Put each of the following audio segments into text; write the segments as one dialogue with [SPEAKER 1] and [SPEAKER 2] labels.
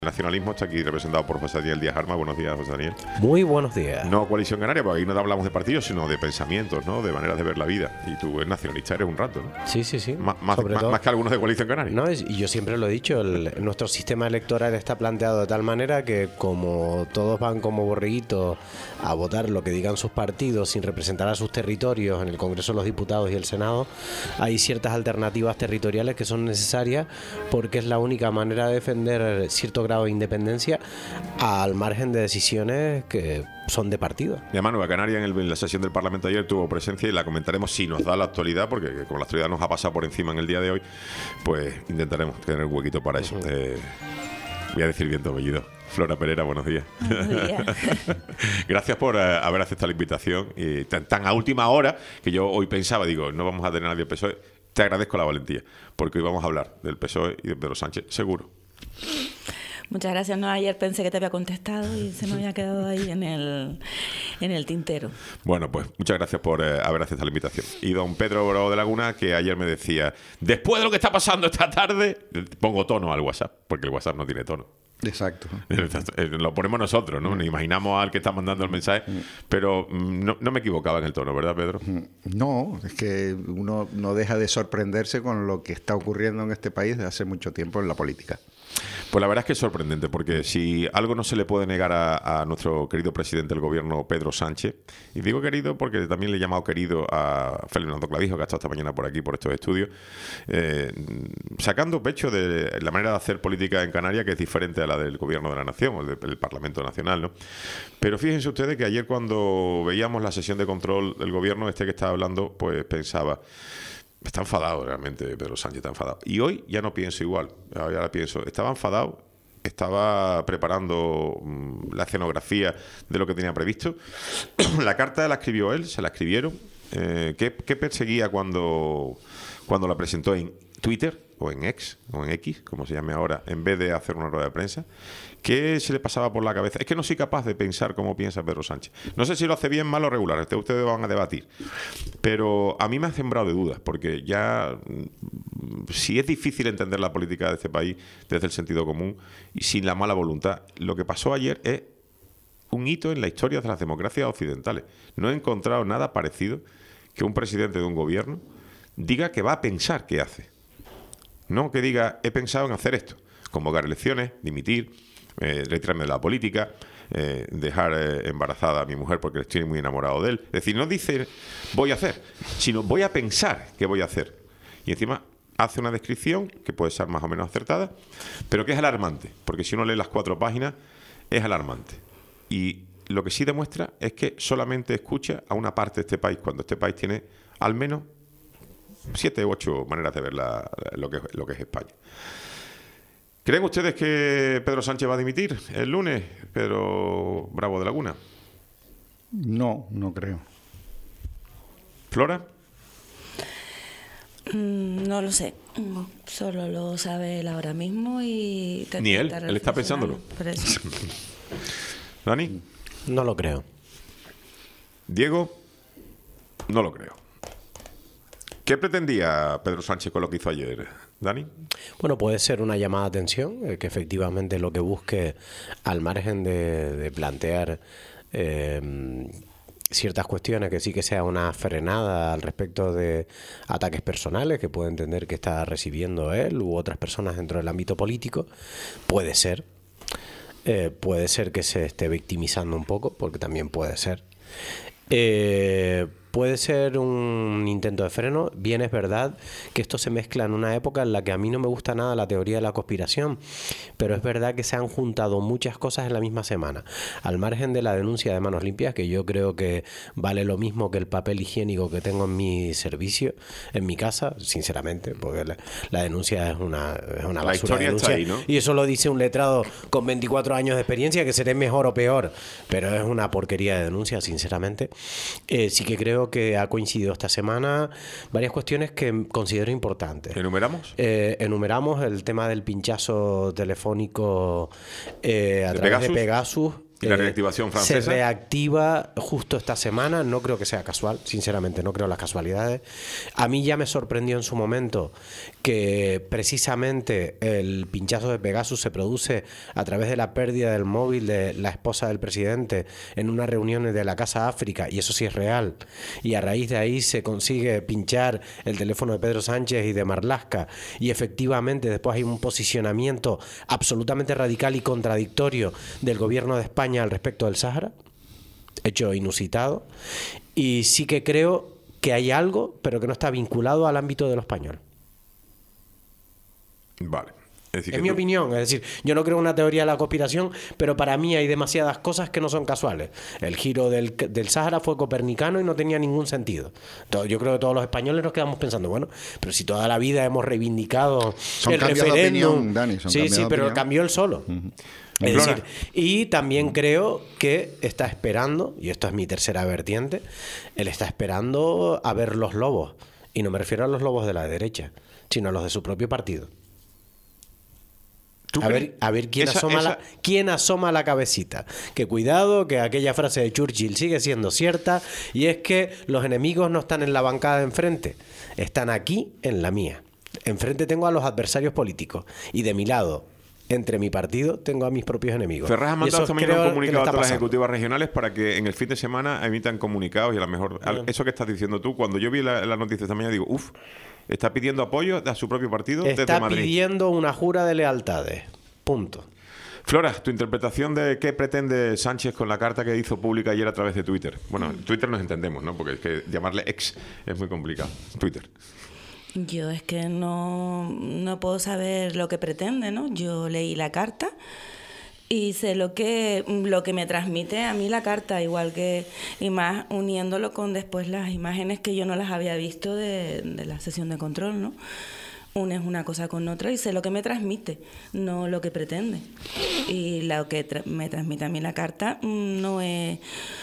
[SPEAKER 1] El nacionalismo está aquí representado por José Daniel Díaz Armas. Buenos días, José Daniel.
[SPEAKER 2] Muy buenos días.
[SPEAKER 1] No Coalición Canaria, porque ahí no hablamos de partidos, sino de pensamientos, ¿no? De maneras de ver la vida. Y tú eres nacionalista, eres un rato, ¿no?
[SPEAKER 2] Sí, sí, sí.
[SPEAKER 1] Más que algunos de Coalición Canaria.
[SPEAKER 2] No, y yo siempre lo he dicho, nuestro sistema electoral está planteado de tal manera que como todos van como borreguitos a votar lo que digan sus partidos sin representar a sus territorios en el Congreso de los Diputados y el Senado, hay ciertas alternativas territoriales que son necesarias porque es la única manera de defender cierto grado de independencia al margen de decisiones que son de partido.
[SPEAKER 1] Y además Nueva Canaria en la sesión del Parlamento ayer tuvo presencia y la comentaremos si nos da la actualidad, porque como la actualidad nos ha pasado por encima en el día de hoy, pues intentaremos tener un huequito para eso. Voy a decir bien tu apellido. Flora Pereira, buenos días.
[SPEAKER 3] Buenos días.
[SPEAKER 1] Gracias por haber aceptado la invitación. Y tan a última hora que yo hoy pensaba, digo, no vamos a tener a nadie del PSOE. Te agradezco la valentía, porque hoy vamos a hablar del PSOE y de Pedro Sánchez, seguro.
[SPEAKER 3] Muchas gracias. No, ayer pensé que te había contestado y se me había quedado ahí en el tintero.
[SPEAKER 1] Bueno, pues muchas gracias por haber aceptado la invitación. Y don Pedro Bravo de Laguna, que ayer me decía, después de lo que está pasando esta tarde, pongo tono al WhatsApp, porque el WhatsApp no tiene tono.
[SPEAKER 4] Exacto.
[SPEAKER 1] Lo ponemos nosotros, ¿no? Nos imaginamos al que está mandando el mensaje, pero no me equivocaba en el tono, ¿verdad, Pedro?
[SPEAKER 4] No, es que uno no deja de sorprenderse con lo que está ocurriendo en este país desde hace mucho tiempo en la política.
[SPEAKER 1] Pues la verdad es que es sorprendente, porque si algo no se le puede negar a nuestro querido presidente del gobierno, Pedro Sánchez, y digo querido porque también le he llamado querido a Fernando Clavijo, que ha estado esta mañana por aquí, por estos estudios, sacando pecho de la manera de hacer política en Canarias, que es diferente a la del gobierno de la nación, o del Parlamento Nacional, ¿no? Pero fíjense ustedes que ayer cuando veíamos la sesión de control del gobierno, que estaba hablando, pues pensaba... Está enfadado realmente Pedro Sánchez, está enfadado. Y hoy ya no pienso igual. Ahora pienso, estaba enfadado, estaba preparando la escenografía de lo que tenía previsto. La carta la escribió él, se la escribieron. ¿Qué perseguía cuando la presentó en Twitter o en X, como se llame ahora, en vez de hacer una rueda de prensa? ¿Qué se le pasaba por la cabeza? Es que no soy capaz de pensar cómo piensa Pedro Sánchez. No sé si lo hace bien, mal o regular. Ustedes van a debatir. Pero a mí me ha sembrado de dudas, porque ya si es difícil entender la política de este país desde el sentido común y sin la mala voluntad, lo que pasó ayer es un hito en la historia de las democracias occidentales. No he encontrado nada parecido que un presidente de un gobierno diga que va a pensar qué hace. No que diga, he pensado en hacer esto, convocar elecciones, dimitir, retirarme de la política, dejar embarazada a mi mujer porque estoy muy enamorado de él. Es decir, no dice voy a hacer, sino voy a pensar qué voy a hacer. Y encima hace una descripción que puede ser más o menos acertada, pero que es alarmante, porque si uno lee las 4 páginas es alarmante. Y lo que sí demuestra es que solamente escucha a una parte de este país, cuando este país tiene al menos 7 u 8 maneras de ver lo que es España. ¿Creen ustedes que Pedro Sánchez va a dimitir el lunes, Pedro Bravo de Laguna?
[SPEAKER 4] No creo.
[SPEAKER 1] ¿Flora?
[SPEAKER 3] No lo sé. Solo lo sabe él ahora mismo y...
[SPEAKER 1] Ni él está pensándolo. ¿Dani?
[SPEAKER 2] No lo creo.
[SPEAKER 1] ¿Diego? No lo creo. ¿Qué pretendía Pedro Sánchez con lo que hizo ayer, Dani?
[SPEAKER 2] Bueno, puede ser una llamada de atención, que efectivamente lo que busque, al margen de plantear ciertas cuestiones, que sí que sea una frenada al respecto de ataques personales que puede entender que está recibiendo él u otras personas dentro del ámbito político. Puede ser que se esté victimizando un poco, porque también puede ser. Puede ser un intento de freno. Bien, es verdad que esto se mezcla en una época en la que a mí no me gusta nada la teoría de la conspiración, pero es verdad que se han juntado muchas cosas en la misma semana. Al margen de la denuncia de Manos Limpias, que yo creo que vale lo mismo que el papel higiénico que tengo en mi servicio, en mi casa, sinceramente, porque la denuncia es una basura.
[SPEAKER 1] La historia
[SPEAKER 2] de
[SPEAKER 1] está ahí, ¿no?
[SPEAKER 2] Y eso lo dice un letrado con 24 años de experiencia, que seré mejor o peor, pero es una porquería de denuncia, sinceramente. Sí que creo que ha coincidido esta semana varias cuestiones que considero importantes.
[SPEAKER 1] ¿Enumeramos?
[SPEAKER 2] Enumeramos el tema del pinchazo telefónico a través de Pegasus,
[SPEAKER 1] ¿Y la reactivación francesa?
[SPEAKER 2] Se reactiva justo esta semana, no creo que sea casual, sinceramente, no creo las casualidades. A mí ya me sorprendió en su momento que precisamente el pinchazo de Pegasus se produce a través de la pérdida del móvil de la esposa del presidente en unas reuniones de la Casa África, y eso sí es real. Y a raíz de ahí se consigue pinchar el teléfono de Pedro Sánchez y de Marlaska, y efectivamente después hay un posicionamiento absolutamente radical y contradictorio del gobierno de España al respecto del Sáhara, hecho inusitado, y sí que creo que hay algo, pero que no está vinculado al ámbito de lo español.
[SPEAKER 1] Vale.
[SPEAKER 2] Es mi opinión, es decir, yo no creo en una teoría de la conspiración, pero para mí hay demasiadas cosas que no son casuales. El giro del Sáhara fue copernicano y no tenía ningún sentido. Entonces, yo creo que todos los españoles nos quedamos pensando, bueno, pero si toda la vida hemos reivindicado
[SPEAKER 4] son
[SPEAKER 2] el
[SPEAKER 4] referéndum,
[SPEAKER 2] de
[SPEAKER 4] opinión, Dani,
[SPEAKER 2] sí, pero cambió el solo. Es decir, y también creo que está esperando, y esto es mi tercera vertiente, él está esperando a ver los lobos. Y no me refiero a los lobos de la derecha, sino a los de su propio partido. A ver quién asoma la cabecita. Que cuidado, que aquella frase de Churchill sigue siendo cierta, y es que los enemigos no están en la bancada de enfrente, están aquí en la mía. Enfrente tengo a los adversarios políticos, y de mi lado, entre mi partido, tengo a mis propios enemigos.
[SPEAKER 1] Ferraz ha mandado también un comunicado a todas las ejecutivas regionales para que en el fin de semana emitan comunicados, y a lo mejor eso que estás diciendo tú, cuando yo vi la noticia esta mañana, digo, está pidiendo apoyo a su propio partido desde Madrid.
[SPEAKER 2] Está pidiendo una jura de lealtades. Punto.
[SPEAKER 1] Flora, tu interpretación de qué pretende Sánchez con la carta que hizo pública ayer a través de Twitter. Bueno, en Twitter nos entendemos, ¿no? Porque es que llamarle ex es muy complicado. Twitter.
[SPEAKER 3] Yo es que no puedo saber lo que pretende, ¿no? Yo leí la carta y sé lo que me transmite a mí la carta, igual que, y más uniéndolo con después las imágenes que yo no las había visto de la sesión de control, ¿no? Unes una cosa con otra y sé lo que me transmite, no lo que pretende. Y lo que me transmite a mí la carta no es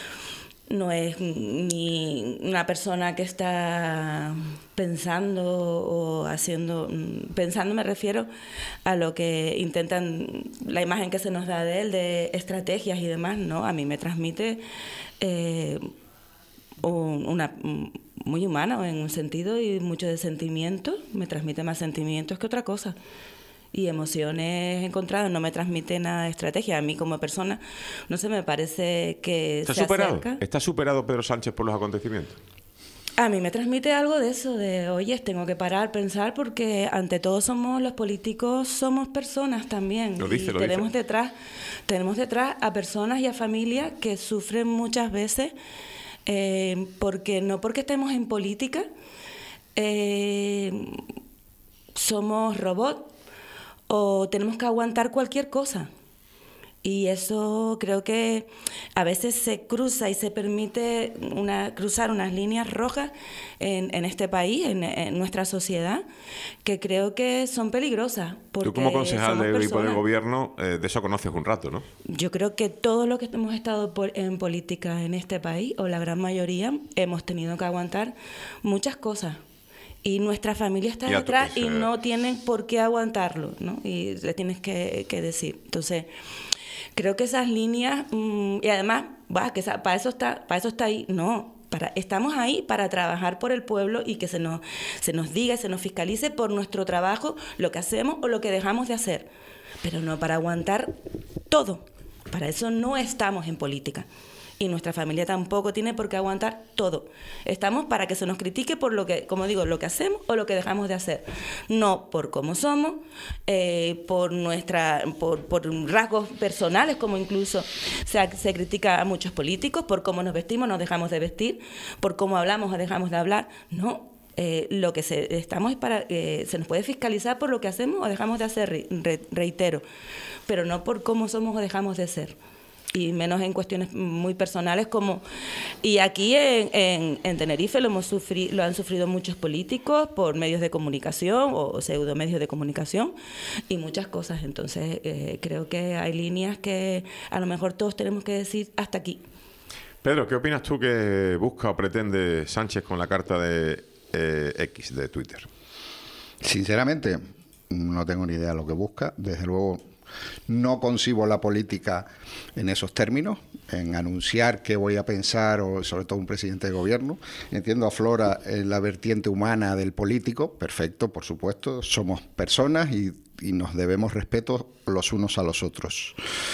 [SPEAKER 3] ni una persona que está pensando o haciendo... Pensando me refiero a lo que intentan, la imagen que se nos da de él, de estrategias y demás, ¿no? A mí me transmite una muy humana en un sentido y mucho de sentimientos, me transmite más sentimientos que otra cosa. Y emociones encontradas, no me transmite nada de estrategia. A mí como persona, no sé, me parece que
[SPEAKER 1] ¿Está superado? ¿Está superado Pedro Sánchez por los acontecimientos?
[SPEAKER 3] A mí me transmite algo de eso, de, oye, tengo que parar, pensar, porque ante todo los políticos somos personas también. Tenemos detrás a personas y a familias que sufren muchas veces, porque no porque estemos en política, somos robots, o tenemos que aguantar cualquier cosa. Y eso creo que a veces se cruza y se permite cruzar unas líneas rojas en este país, en nuestra sociedad, que creo que son peligrosas.
[SPEAKER 1] Tú como concejal del equipo de gobierno, de eso conoces un rato, ¿no?
[SPEAKER 3] Yo creo que todos los que hemos estado en política en este país, o la gran mayoría, hemos tenido que aguantar muchas cosas. Y nuestra familia está detrás y no tienen por qué aguantarlo, ¿no? Y le tienes que decir. Entonces, creo que esas líneas, y además, que para eso está ahí. No, estamos ahí para trabajar por el pueblo y que se nos diga, se nos fiscalice por nuestro trabajo, lo que hacemos o lo que dejamos de hacer. Pero no para aguantar todo. Para eso no estamos en política. Y nuestra familia tampoco tiene por qué aguantar todo. Estamos para que se nos critique por lo que, como digo, lo que hacemos o lo que dejamos de hacer. No por cómo somos, por rasgos personales, como incluso se critica a muchos políticos, por cómo nos vestimos, nos dejamos de vestir, por cómo hablamos o dejamos de hablar. No, lo que estamos es para que se nos puede fiscalizar por lo que hacemos o dejamos de hacer, reitero, pero no por cómo somos o dejamos de ser. Y menos en cuestiones muy personales como... Y aquí en Tenerife lo han sufrido muchos políticos por medios de comunicación o pseudomedios de comunicación y muchas cosas. Entonces creo que hay líneas que a lo mejor todos tenemos que decir hasta aquí.
[SPEAKER 1] Pedro, ¿qué opinas tú que busca o pretende Sánchez con la carta de X de Twitter?
[SPEAKER 4] Sinceramente, no tengo ni idea de lo que busca. Desde luego... No concibo la política en esos términos, en anunciar qué voy a pensar, o sobre todo un presidente de gobierno. Entiendo, aflora la vertiente humana del político, perfecto, por supuesto, somos personas y nos debemos respeto los unos a los otros.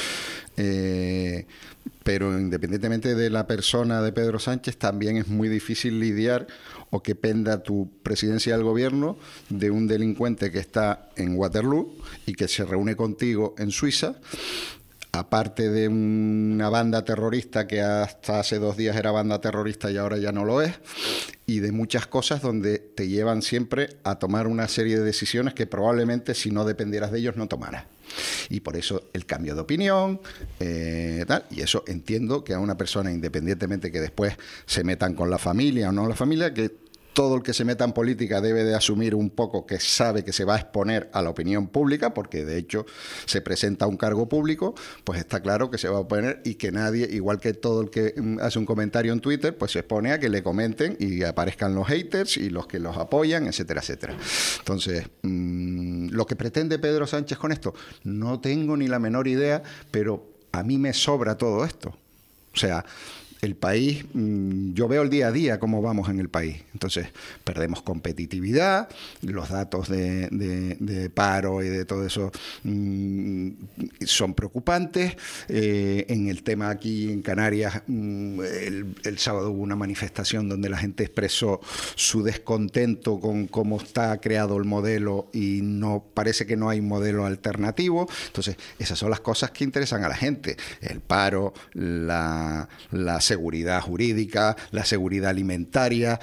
[SPEAKER 4] Pero independientemente de la persona de Pedro Sánchez, también es muy difícil lidiar o que penda tu presidencia del gobierno de un delincuente que está en Waterloo y que se reúne contigo en Suiza, aparte de una banda terrorista que hasta hace 2 días era banda terrorista y ahora ya no lo es, y de muchas cosas donde te llevan siempre a tomar una serie de decisiones que probablemente si no dependieras de ellos no tomaras. Y por eso el cambio de opinión, tal, y eso entiendo que a una persona, independientemente que después se metan con la familia o no la familia, que todo el que se meta en política debe de asumir un poco que sabe que se va a exponer a la opinión pública, porque de hecho se presenta a un cargo público, pues está claro que se va a oponer y que nadie, igual que todo el que hace un comentario en Twitter, pues se expone a que le comenten y aparezcan los haters y los que los apoyan, etcétera, etcétera. Entonces, lo que pretende Pedro Sánchez con esto, no tengo ni la menor idea, pero a mí me sobra todo esto. O sea, el país, yo veo el día a día cómo vamos en el país. Entonces, perdemos competitividad, los datos de paro y de todo eso son preocupantes. En el tema aquí en Canarias, el sábado hubo una manifestación donde la gente expresó su descontento con cómo está creado el modelo y no parece que no hay modelo alternativo. Entonces, esas son las cosas que interesan a la gente. El paro, la seguridad jurídica, la seguridad alimentaria,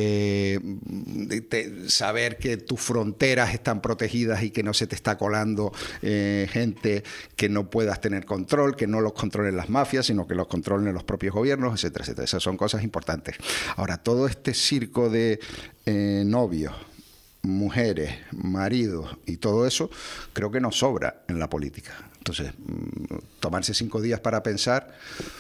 [SPEAKER 4] saber que tus fronteras están protegidas y que no se te está colando gente que no puedas tener control, que no los controlen las mafias, sino que los controlen los propios gobiernos, etcétera, etcétera. Esas son cosas importantes. Ahora, todo este circo de novios, mujeres, maridos y todo eso, creo que nos sobra en la política. Entonces, tomarse 5 días para pensar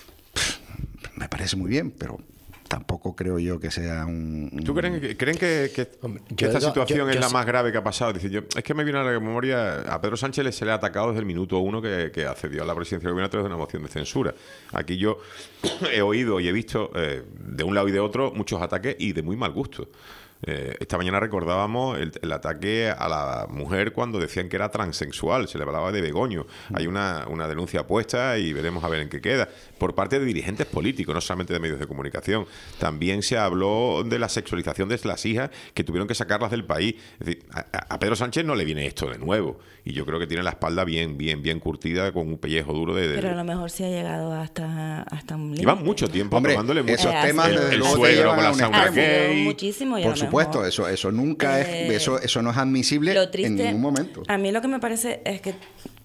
[SPEAKER 4] me parece muy bien, pero tampoco creo yo que sea un...
[SPEAKER 1] ¿Tú creen que esta situación es la más grave que ha pasado? Dice, es que me viene a la memoria, a Pedro Sánchez se le ha atacado desde el minuto 1 que accedió a la presidencia del gobierno a través de una moción de censura. Aquí yo he oído y he visto de un lado y de otro muchos ataques y de muy mal gusto. Esta mañana recordábamos el ataque a la mujer cuando decían que era transexual, se le hablaba de Begoño. Hay una denuncia puesta y veremos a ver en qué queda, por parte de dirigentes políticos, no solamente de medios de comunicación. También se habló de la sexualización de las hijas, que tuvieron que sacarlas del país. Es decir, a Pedro Sánchez no le viene esto de nuevo, y yo creo que tiene la espalda bien curtida, con un pellejo duro
[SPEAKER 3] Pero a lo mejor sí ha llegado hasta un límite.
[SPEAKER 1] Llevan mucho tiempo tomándole mucho.
[SPEAKER 4] Esos temas
[SPEAKER 1] el suegro con la sauna gay.
[SPEAKER 3] Muchísimo, y
[SPEAKER 4] por supuesto, eso nunca eso no es admisible en ningún momento.
[SPEAKER 3] A mí lo que me parece es que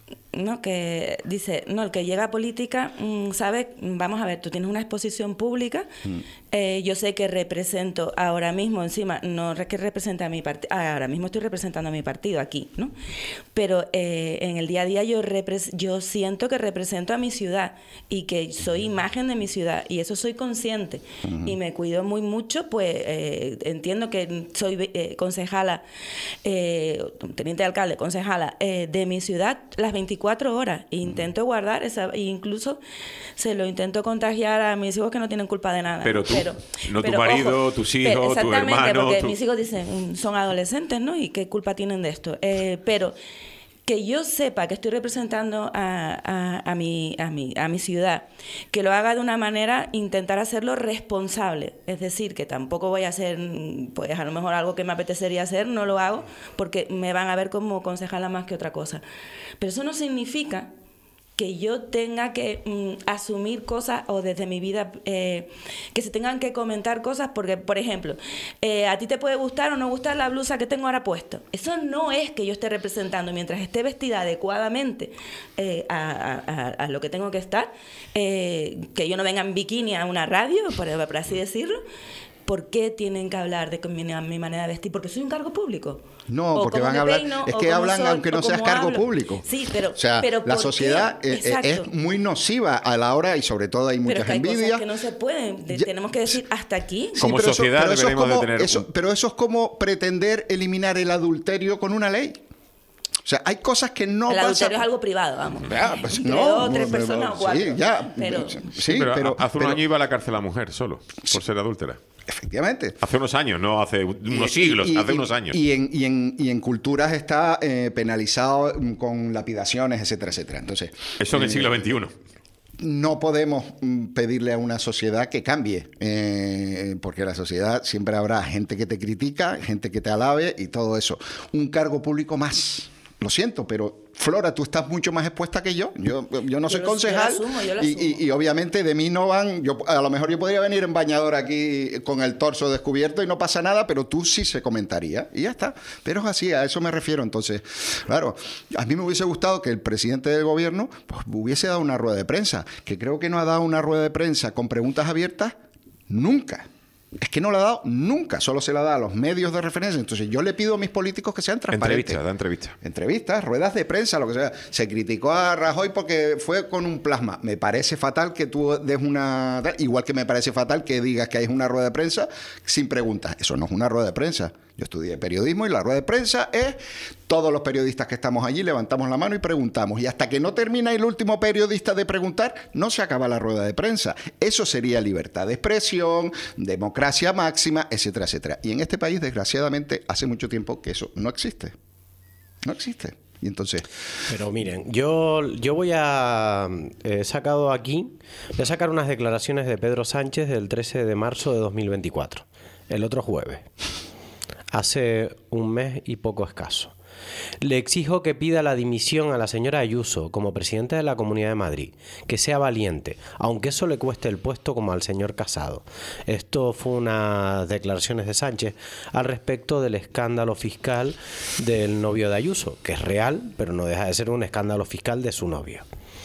[SPEAKER 3] que dice, el que llega a política sabe, vamos a ver, tú tienes una exposición pública, yo sé que represento ahora mismo, encima, no es que represente a mi partido, ahora mismo estoy representando a mi partido aquí, ¿no? Pero en el día a día yo siento que represento a mi ciudad y que soy imagen de mi ciudad, y eso soy consciente, y me cuido muy mucho, pues entiendo que soy concejala, teniente de alcalde, concejala de mi ciudad las 24 horas, e intento guardar esa, e incluso se lo intento contagiar a mis hijos que no tienen culpa de nada.
[SPEAKER 1] Pero tú, no tu marido, ojo, tus hijos, tu hermano.
[SPEAKER 3] Exactamente, porque mis hijos dicen, son adolescentes, ¿no? ¿Y qué culpa tienen de esto? Pero que yo sepa que estoy representando a mi ciudad, que lo haga de una manera, intentar hacerlo responsable. Es decir, que tampoco voy a hacer, pues a lo mejor algo que me apetecería hacer, no lo hago, porque me van a ver como concejala más que otra cosa. Pero eso no significa que yo tenga que asumir cosas, o desde mi vida que se tengan que comentar cosas, porque, por ejemplo, a ti te puede gustar o no gustar la blusa que tengo ahora puesto. Eso no es que yo esté representando, mientras esté vestida adecuadamente a lo que tengo que estar, que yo no venga en bikini a una radio, por así decirlo. ¿Por qué tienen que hablar de mi manera de vestir? Porque soy un cargo público.
[SPEAKER 4] No, porque van a hablar... Es que hablan aunque no seas cargo público.
[SPEAKER 3] Sí, pero...
[SPEAKER 4] O sea, la sociedad es muy nociva a la hora, y sobre todo hay muchas envidias.
[SPEAKER 3] Pero hay cosas que no se pueden. Tenemos que decir hasta aquí.
[SPEAKER 1] Sí, como sociedad deberemos de tener...
[SPEAKER 4] Pero eso es como pretender eliminar el adulterio con una ley. O sea, hay cosas que no
[SPEAKER 3] el adulterio es algo privado, vamos.
[SPEAKER 4] Pues
[SPEAKER 3] no, 3 personas o 4.
[SPEAKER 4] Sí, ya.
[SPEAKER 1] Pero hace un año iba a la cárcel la mujer solo, por ser adúltera.
[SPEAKER 4] Efectivamente.
[SPEAKER 1] Hace unos años, no hace unos siglos, hace unos años.
[SPEAKER 4] Y en culturas está penalizado con lapidaciones, etcétera, etcétera. Entonces,
[SPEAKER 1] eso en el siglo XXI.
[SPEAKER 4] No podemos pedirle a una sociedad que cambie, porque la sociedad siempre habrá gente que te critica, gente que te alabe y todo eso. Un cargo público más. Lo siento, pero Flora, tú estás mucho más expuesta que yo. Yo no soy concejal
[SPEAKER 3] yo lo asumo.
[SPEAKER 4] Y obviamente de mí no van... a lo mejor yo podría venir en bañador aquí con el torso descubierto y no pasa nada, pero tú sí se comentaría y ya está. Pero es así, a eso me refiero. Entonces, claro, a mí me hubiese gustado que el presidente del gobierno pues, hubiese dado una rueda de prensa, que creo que no ha dado una rueda de prensa con preguntas abiertas nunca. Es que no la ha dado nunca, solo se la da a los medios de referencia. Entonces yo le pido a mis políticos que sean transparentes. Entrevistas, ruedas de prensa, lo que sea. Se criticó a Rajoy porque fue con un plasma. Me parece fatal que tú des una... Igual que me parece fatal que digas que hay una rueda de prensa sin preguntas. Eso no es una rueda de prensa. Yo estudié periodismo y la rueda de prensa es todos los periodistas que estamos allí levantamos la mano y preguntamos. Y hasta que no termina el último periodista de preguntar, no se acaba la rueda de prensa. Eso sería libertad de expresión, democracia máxima, etcétera, etcétera. Y en este país, desgraciadamente, hace mucho tiempo que eso no existe. No existe. Y entonces...
[SPEAKER 2] Pero miren, yo voy a... He sacado aquí... Voy a sacar unas declaraciones de Pedro Sánchez del 13 de marzo de 2024. El otro jueves. Hace un mes y poco escaso. Le exijo que pida la dimisión a la señora Ayuso como presidenta de la Comunidad de Madrid, que sea valiente, aunque eso le cueste el puesto como al señor Casado. Esto fue unas declaraciones de Sánchez al respecto del escándalo fiscal del novio de Ayuso, que es real, pero no deja de ser un escándalo fiscal de su novio.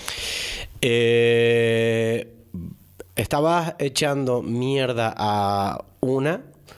[SPEAKER 2] Estabas echando mierda a una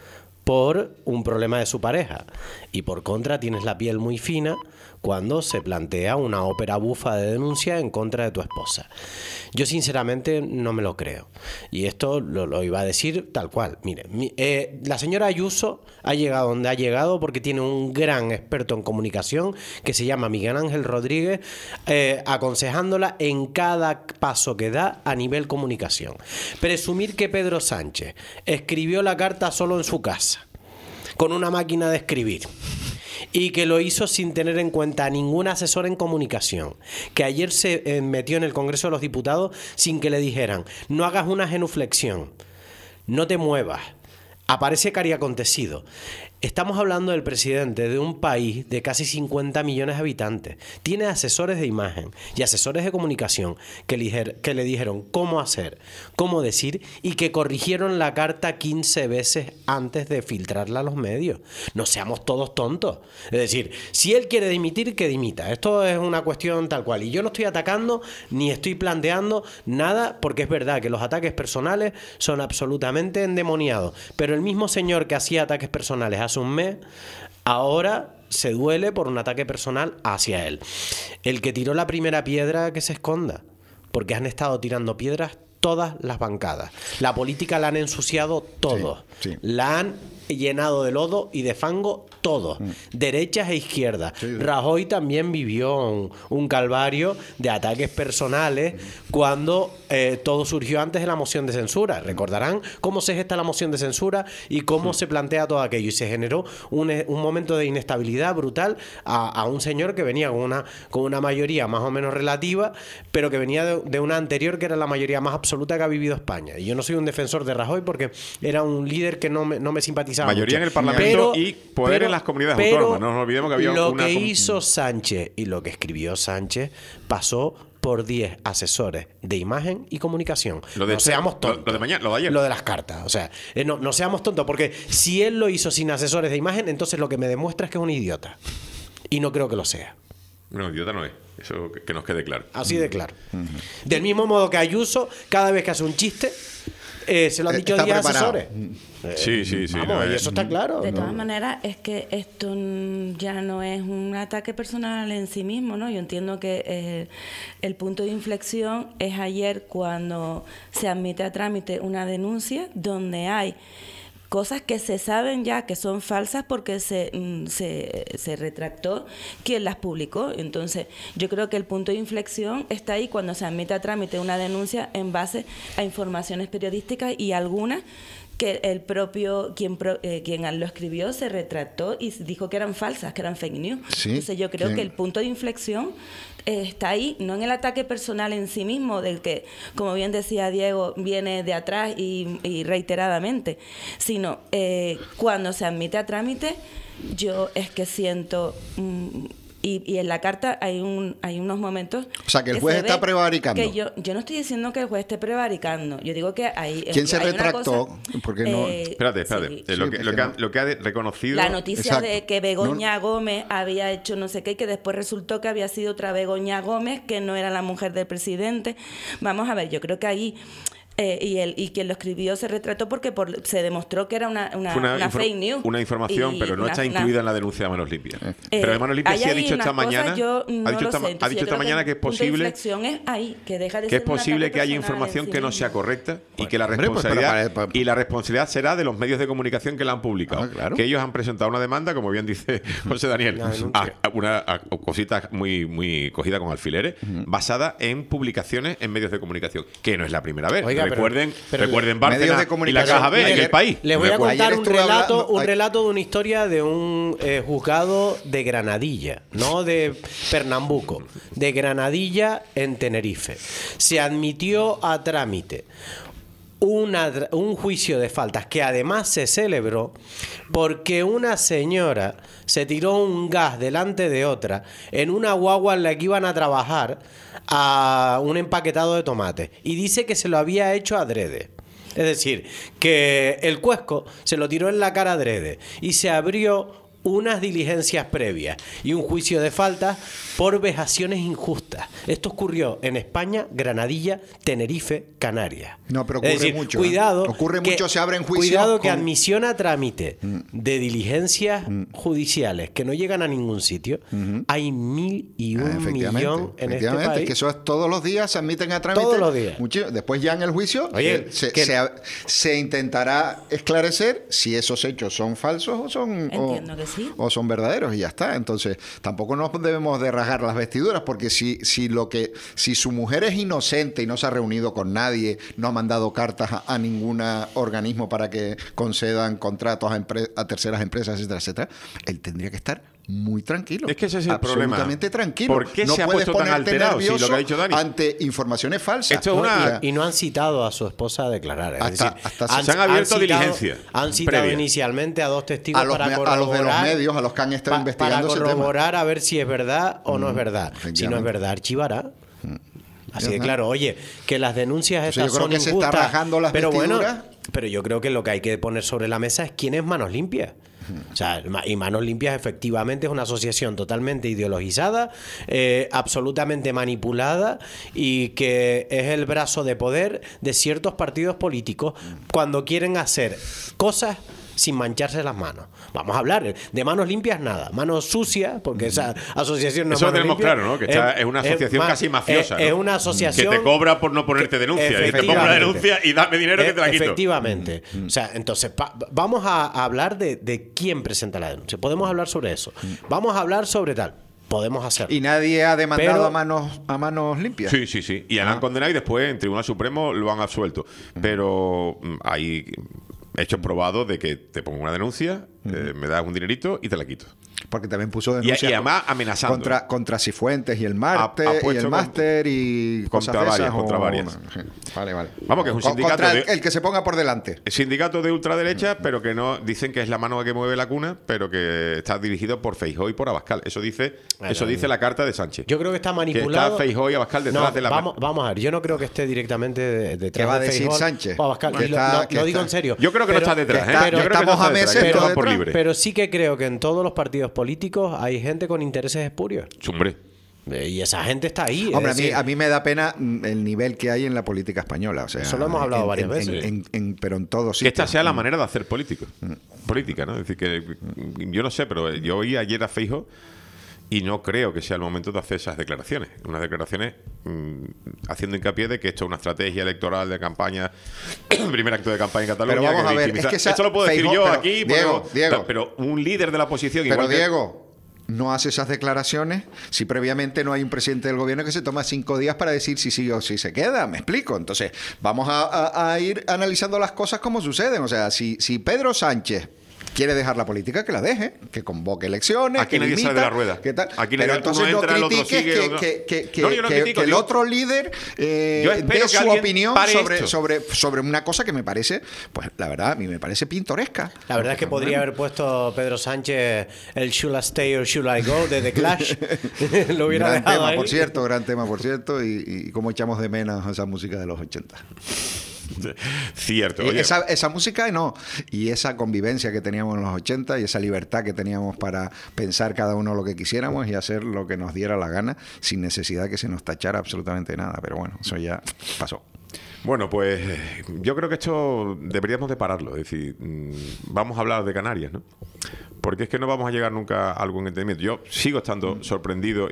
[SPEAKER 2] por un problema de su pareja y por contra tienes la piel muy fina cuando se plantea una ópera bufa de denuncia en contra de tu esposa. Yo sinceramente no me lo creo y esto lo iba a decir tal cual. Mire, la señora Ayuso ha llegado donde ha llegado porque tiene un gran experto en comunicación que se llama Miguel Ángel Rodríguez, aconsejándola en cada paso que da a nivel comunicación. Presumir que Pedro Sánchez escribió la carta solo en su casa con una máquina de escribir y que lo hizo sin tener en cuenta a ningún asesor en comunicación, que ayer se metió en el Congreso de los Diputados sin que le dijeran no hagas una genuflexión, no te muevas, aparece que haría acontecido. Estamos hablando del presidente de un país de casi 50 millones de habitantes. Tiene asesores de imagen y asesores de comunicación que le dijeron cómo hacer, cómo decir y que corrigieron la carta 15 veces antes de filtrarla a los medios. No seamos todos tontos. Es decir, si él quiere dimitir, que dimita. Esto es una cuestión tal cual. Y yo no estoy atacando ni estoy planteando nada porque es verdad que los ataques personales son absolutamente endemoniados. Pero el mismo señor que hacía ataques personales hace un mes, ahora se duele por un ataque personal hacia él. El que tiró la primera piedra, que se esconda, porque han estado tirando piedras todas las bancadas. La política la han ensuciado todos. Sí. La han llenado de lodo y de fango todos, derechas e izquierdas. Rajoy también vivió un calvario de ataques personales cuando todo surgió antes de la moción de censura. Recordarán cómo se gesta la moción de censura y cómo se plantea todo aquello. Y se generó un momento de inestabilidad brutal a un señor que venía con una mayoría más o menos relativa, pero que venía de una anterior que era la mayoría más absoluta que ha vivido España. Y yo no soy un defensor de Rajoy porque era un líder que no me simpatizaba
[SPEAKER 1] mayoría
[SPEAKER 2] mucho.
[SPEAKER 1] En el Parlamento y poder en las comunidades autónomas. No nos olvidemos que había
[SPEAKER 2] lo que hizo Sánchez y lo que escribió Sánchez pasó por 10 asesores de imagen y comunicación. No seamos tontos.
[SPEAKER 1] Lo de mañana, lo de ayer.
[SPEAKER 2] Lo de las cartas. O sea, no seamos tontos, porque si él lo hizo sin asesores de imagen, entonces lo que me demuestra es que es un idiota. Y no creo que lo sea.
[SPEAKER 1] No, idiota no es. Eso que nos quede claro.
[SPEAKER 2] Así de claro. Del mismo modo que Ayuso, cada vez que hace un chiste, se lo han dicho 10 asesores.
[SPEAKER 1] Sí.
[SPEAKER 2] Vamos, y eso está claro.
[SPEAKER 3] De todas maneras, es que esto ya no es un ataque personal en sí mismo, ¿no? Yo entiendo que el punto de inflexión es ayer cuando se admite a trámite una denuncia donde hay cosas que se saben ya que son falsas porque se retractó quien las publicó. Entonces, yo creo que el punto de inflexión está ahí cuando se admite a trámite una denuncia en base a informaciones periodísticas y algunas que el propio quien lo escribió se retractó y dijo que eran falsas, que eran fake news.
[SPEAKER 4] Sí,
[SPEAKER 3] entonces yo creo que el punto de inflexión está ahí, no en el ataque personal en sí mismo, del que, como bien decía Diego, viene de atrás y reiteradamente, sino cuando se admite a trámite, yo es que siento... Y en la carta hay unos momentos...
[SPEAKER 4] O sea, que el juez está prevaricando.
[SPEAKER 3] Que yo no estoy diciendo que el juez esté prevaricando. Yo digo que hay...
[SPEAKER 4] ¿Quién se
[SPEAKER 3] hay
[SPEAKER 4] retractó? Porque no...
[SPEAKER 1] Espérate.
[SPEAKER 3] Sí.
[SPEAKER 1] Lo que ha reconocido...
[SPEAKER 3] La noticia
[SPEAKER 4] Exacto.
[SPEAKER 3] de que Begoña Gómez había hecho no sé qué, y que después resultó que había sido otra Begoña Gómez, que no era la mujer del presidente. Vamos a ver, yo creo que ahí... y quien lo escribió se retrató porque se demostró que era una fake news.
[SPEAKER 1] Una información, pero no está incluida en la denuncia de Manos Limpias. Pero de Manos Limpias sí ha dicho esta mañana... Ha dicho esta mañana que es posible... Que es posible que haya información que no sea correcta y que la responsabilidad será de los medios de comunicación que la han publicado.
[SPEAKER 4] Claro.
[SPEAKER 1] Que ellos han presentado una demanda, como bien dice José Daniel, a cositas muy cogidas con alfileres, basada en publicaciones en medios de comunicación, que no es la primera vez.
[SPEAKER 2] Oiga,
[SPEAKER 1] recuerden
[SPEAKER 4] medios
[SPEAKER 1] Bárcena
[SPEAKER 4] de
[SPEAKER 1] y la Caja B en el país.
[SPEAKER 2] Les voy a contar un relato
[SPEAKER 4] hablando,
[SPEAKER 2] de una historia de un juzgado de Granadilla, no de Pernambuco, de Granadilla en Tenerife. Se admitió a trámite un juicio de faltas que además se celebró porque una señora se tiró un gas delante de otra en una guagua en la que iban a trabajar a un empaquetado de tomate y dice que se lo había hecho adrede. Es decir, que el cuesco se lo tiró en la cara adrede y se abrió unas diligencias previas y un juicio de faltas por vejaciones injustas. Esto ocurrió en España, Granadilla, Tenerife, Canarias.
[SPEAKER 4] No, pero ocurre mucho.
[SPEAKER 2] Cuidado,
[SPEAKER 4] ocurre mucho, se abren juicios.
[SPEAKER 2] Cuidado que admisión a trámite de diligencias judiciales que no llegan a ningún sitio, hay 1.001 millones en este país.
[SPEAKER 4] Que eso es todos los días, se admiten a trámite.
[SPEAKER 2] Todos los días.
[SPEAKER 4] Después ya en el juicio se intentará esclarecer si esos hechos son falsos o son...
[SPEAKER 3] Entiendo que sí.
[SPEAKER 4] O son verdaderos y ya está. Entonces, tampoco nos debemos de rasgar las vestiduras, porque si su mujer es inocente y no se ha reunido con nadie, no ha mandado cartas a ningún organismo para que concedan contratos a terceras empresas, etcétera, etcétera, él tendría que estar muy tranquilo.
[SPEAKER 1] Es que ese es el problema.
[SPEAKER 4] Absolutamente tranquilo.
[SPEAKER 1] ¿Por qué
[SPEAKER 4] no
[SPEAKER 1] se ha
[SPEAKER 4] puedes
[SPEAKER 1] puesto tan
[SPEAKER 4] ponerte
[SPEAKER 1] alterado? Sí,
[SPEAKER 4] nervioso
[SPEAKER 1] lo que ha dicho Dani.
[SPEAKER 4] ante informaciones falsas.
[SPEAKER 1] Esto es una...
[SPEAKER 2] Y no han citado a su esposa a declarar. Es decir,
[SPEAKER 1] se han abierto diligencias.
[SPEAKER 2] Han citado
[SPEAKER 1] previa.
[SPEAKER 2] inicialmente a dos testigos
[SPEAKER 4] a los de los medios, a los que han estado investigando
[SPEAKER 2] para corroborar a ver si es verdad o no es verdad. Si no es verdad, archivará. Así de claro, oye, que las denuncias estas son injustas,
[SPEAKER 4] se está rajando las vestiduras.
[SPEAKER 2] Bueno, pero yo creo que lo que hay que poner sobre la mesa es quién es Manos Limpias. O sea, y Manos Limpias efectivamente es una asociación totalmente ideologizada, absolutamente manipulada y que es el brazo de poder de ciertos partidos políticos cuando quieren hacer cosas sin mancharse las manos. Vamos a hablar de manos limpias, nada. Manos sucias, porque esa asociación no es
[SPEAKER 1] eso lo
[SPEAKER 2] manos
[SPEAKER 1] tenemos
[SPEAKER 2] limpias,
[SPEAKER 1] claro, ¿no? Que es una asociación casi mafiosa.
[SPEAKER 2] Es
[SPEAKER 1] ¿no?
[SPEAKER 2] una asociación
[SPEAKER 1] que te cobra por no ponerte denuncia. Y te pongo la denuncia y dame dinero que te la quito.
[SPEAKER 2] Efectivamente. O sea, entonces, vamos a hablar de quién presenta la denuncia. Podemos hablar sobre eso. Vamos a hablar sobre tal. Podemos hacerlo.
[SPEAKER 4] Y nadie ha demandado a manos limpias.
[SPEAKER 1] Sí. Y la han condenado y después en Tribunal Supremo lo han absuelto. Pero hay hechos probados de que te pongo una denuncia, me das un dinerito y te la quito.
[SPEAKER 4] Porque también puso denuncia
[SPEAKER 1] y además amenazando
[SPEAKER 4] contra Cifuentes y el Máster y
[SPEAKER 1] contra varias.
[SPEAKER 4] Vale.
[SPEAKER 1] Vamos, que es un sindicato
[SPEAKER 4] contra el que se ponga por delante.
[SPEAKER 1] Sindicato de ultraderecha, pero que no dicen que es la mano que mueve la cuna, pero que está dirigido por Feijóo y por Abascal. Eso dice la carta de Sánchez.
[SPEAKER 2] Yo creo que está manipulado.
[SPEAKER 1] Que está Feijóo y Abascal detrás de la
[SPEAKER 2] vamos a ver, yo no creo que esté directamente detrás de
[SPEAKER 4] ¿Qué va a decir Sánchez?
[SPEAKER 2] O Abascal. Lo digo en serio.
[SPEAKER 1] Yo creo que no está detrás.
[SPEAKER 4] Yo creo que no está detrás.
[SPEAKER 2] Pero sí que creo que en todos los partidos políticos hay gente con intereses espurios.
[SPEAKER 1] Hombre.
[SPEAKER 2] Y esa gente está ahí.
[SPEAKER 4] Hombre, a mí me da pena el nivel que hay en la política española. O sea,
[SPEAKER 2] eso lo hemos hablado varias veces.
[SPEAKER 4] Pero en todos sitios.
[SPEAKER 1] Que esta sea la manera de hacer política, ¿no? Es decir, que yo no sé, pero yo oí ayer a Feijóo Y no creo que sea el momento de hacer esas declaraciones. Unas declaraciones haciendo hincapié de que esto es una estrategia electoral de campaña, primer acto de campaña en Cataluña.
[SPEAKER 4] Pero vamos a ver, es que
[SPEAKER 1] esto lo puedo decir yo
[SPEAKER 4] pero,
[SPEAKER 1] aquí,
[SPEAKER 4] Diego,
[SPEAKER 1] pero un líder de la oposición...
[SPEAKER 4] Pero
[SPEAKER 1] igual
[SPEAKER 4] Diego, no hace esas declaraciones si previamente no hay un presidente del gobierno que se toma 5 días para decir si sí o si se queda. Me explico. Entonces, vamos a ir analizando las cosas como suceden. O sea, si Pedro Sánchez quiere dejar la política, que la deje, que convoque elecciones.
[SPEAKER 1] Aquí
[SPEAKER 4] que
[SPEAKER 1] nadie
[SPEAKER 4] limita,
[SPEAKER 1] sale de la rueda.
[SPEAKER 4] Aquí pero entonces no critiques que el otro líder dé su opinión sobre una cosa que me parece, pues la verdad, a mí me parece pintoresca.
[SPEAKER 2] La verdad es que podría haber puesto Pedro Sánchez el Should I Stay or Should I Go de The Clash. Lo hubiera
[SPEAKER 4] gran
[SPEAKER 2] dejado
[SPEAKER 4] tema,
[SPEAKER 2] ahí.
[SPEAKER 4] gran tema, por cierto, y cómo echamos de menos esa música de los 80.
[SPEAKER 1] Cierto. Oye.
[SPEAKER 4] Esa música y esa convivencia que teníamos en los 80 y esa libertad que teníamos para pensar cada uno lo que quisiéramos y hacer lo que nos diera la gana sin necesidad que se nos tachara absolutamente nada. Pero bueno, eso ya pasó.
[SPEAKER 1] Bueno, pues yo creo que esto deberíamos de pararlo. Es decir, vamos a hablar de Canarias, ¿no? Porque es que no vamos a llegar nunca a algún entendimiento. Yo sigo estando sorprendido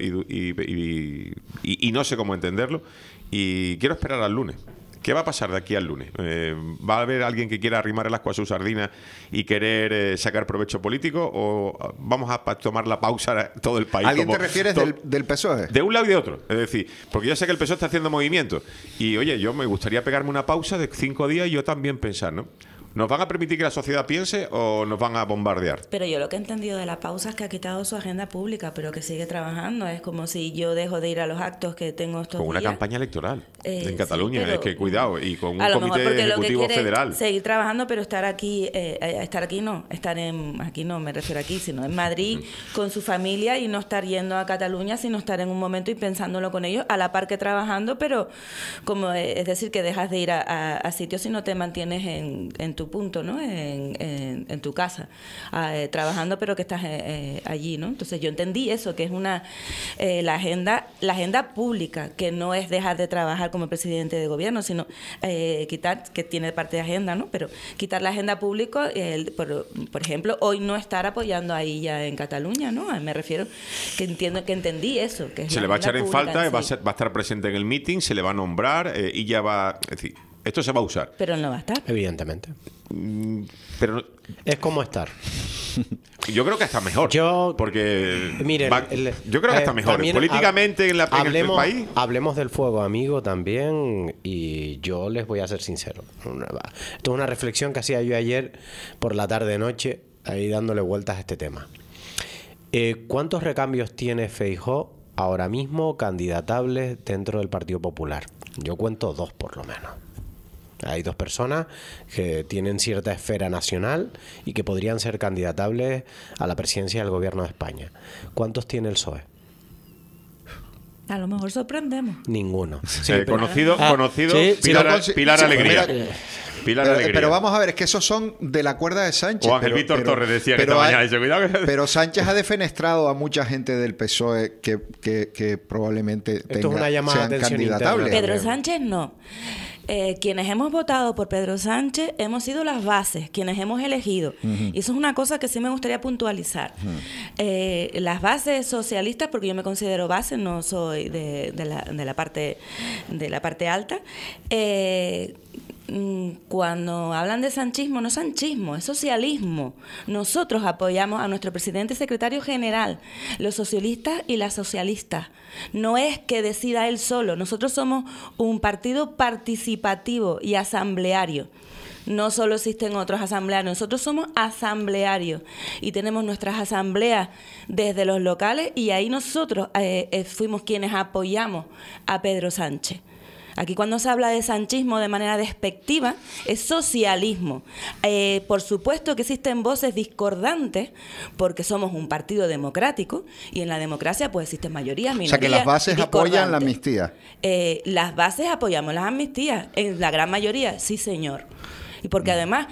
[SPEAKER 1] y no sé cómo entenderlo. Y quiero esperar al lunes. ¿Qué va a pasar de aquí al lunes? ¿Va a haber alguien que quiera arrimar el ascua a su sardina y querer sacar provecho político? ¿O vamos a tomar la pausa todo el país?
[SPEAKER 4] ¿Alguien te refieres del PSOE?
[SPEAKER 1] De un lado y de otro. Es decir, porque yo sé que el PSOE está haciendo movimientos. Y oye, yo me gustaría pegarme una pausa de 5 días y yo también pensar, ¿no? ¿Nos van a permitir que la sociedad piense o nos van a bombardear?
[SPEAKER 3] Pero yo lo que he entendido de la pausa es que ha quitado su agenda pública, pero que sigue trabajando. Es como si yo dejo de ir a los actos que tengo estos días.
[SPEAKER 1] Con una campaña electoral en Cataluña,
[SPEAKER 3] sí, pero,
[SPEAKER 1] es que cuidado, y con un
[SPEAKER 3] comité
[SPEAKER 1] ejecutivo federal.
[SPEAKER 3] Seguir trabajando, pero estar aquí no, aquí no, me refiero aquí, sino en Madrid con su familia y no estar yendo a Cataluña, sino estar en un momento y pensándolo con ellos, a la par que trabajando, pero como es decir, que dejas de ir a sitios si no te mantienes en tu punto, ¿no? En tu casa, trabajando, pero que estás allí, ¿no? Entonces yo entendí eso, que es la agenda pública, que no es dejar de trabajar como presidente de gobierno, sino quitar, que tiene parte de agenda, ¿no? Pero quitar la agenda pública, por ejemplo, hoy no estar apoyando ahí ya en Cataluña, ¿no? Me refiero que entendí eso. Que es
[SPEAKER 1] se le va a echar en falta,
[SPEAKER 3] sí.
[SPEAKER 1] va a estar presente en el meeting, se le va a nombrar y ya va, es decir, esto se va a usar.
[SPEAKER 3] Pero no va a estar.
[SPEAKER 2] Evidentemente.
[SPEAKER 1] Pero
[SPEAKER 2] es como estar.
[SPEAKER 1] Yo creo que está mejor. Porque
[SPEAKER 2] miren,
[SPEAKER 1] yo creo que está mejor. Políticamente en el país.
[SPEAKER 2] Hablemos del fuego amigo también. Y yo les voy a ser sincero. Esto es una reflexión que hacía yo ayer por la tarde-noche, ahí dándole vueltas a este tema. ¿Cuántos recambios tiene Feijóo ahora mismo candidatables dentro del Partido Popular? Yo cuento 2 por lo menos. Hay 2 personas que tienen cierta esfera nacional y que podrían ser candidatables a la presidencia del gobierno de España. ¿Cuántos tiene el PSOE?
[SPEAKER 3] A lo mejor sorprendemos.
[SPEAKER 2] Ninguno.
[SPEAKER 1] Sí, conocido, sí, Pilar Alegría. Pilar Alegría.
[SPEAKER 4] Pero vamos a ver, es que esos son de la cuerda de Sánchez.
[SPEAKER 1] O Ángel Víctor Torres decía que esta mañana dice, cuidado.
[SPEAKER 4] Pero Sánchez ha defenestrado a mucha gente del PSOE que probablemente sean candidatables.
[SPEAKER 3] Pedro Sánchez no. Quienes hemos votado por Pedro Sánchez hemos sido las bases, quienes hemos elegido. Y eso es una cosa que sí me gustaría puntualizar. Las bases socialistas, porque yo me considero base, no soy de la parte alta. Cuando hablan de sanchismo, no es sanchismo, es socialismo. Nosotros apoyamos a nuestro presidente y secretario general, los socialistas y las socialistas. No es que decida él solo. Nosotros somos un partido participativo y asambleario. No solo existen otros asamblearios, nosotros somos asamblearios y tenemos nuestras asambleas desde los locales y ahí nosotros fuimos quienes apoyamos a Pedro Sánchez. Aquí cuando se habla de sanchismo de manera despectiva, es socialismo. Por supuesto que existen voces discordantes, porque somos un partido democrático, y en la democracia pues existen mayorías, minorías.
[SPEAKER 4] O sea que las bases apoyan la amnistía.
[SPEAKER 3] Las bases apoyamos las amnistías, en la gran mayoría, sí señor. Y porque además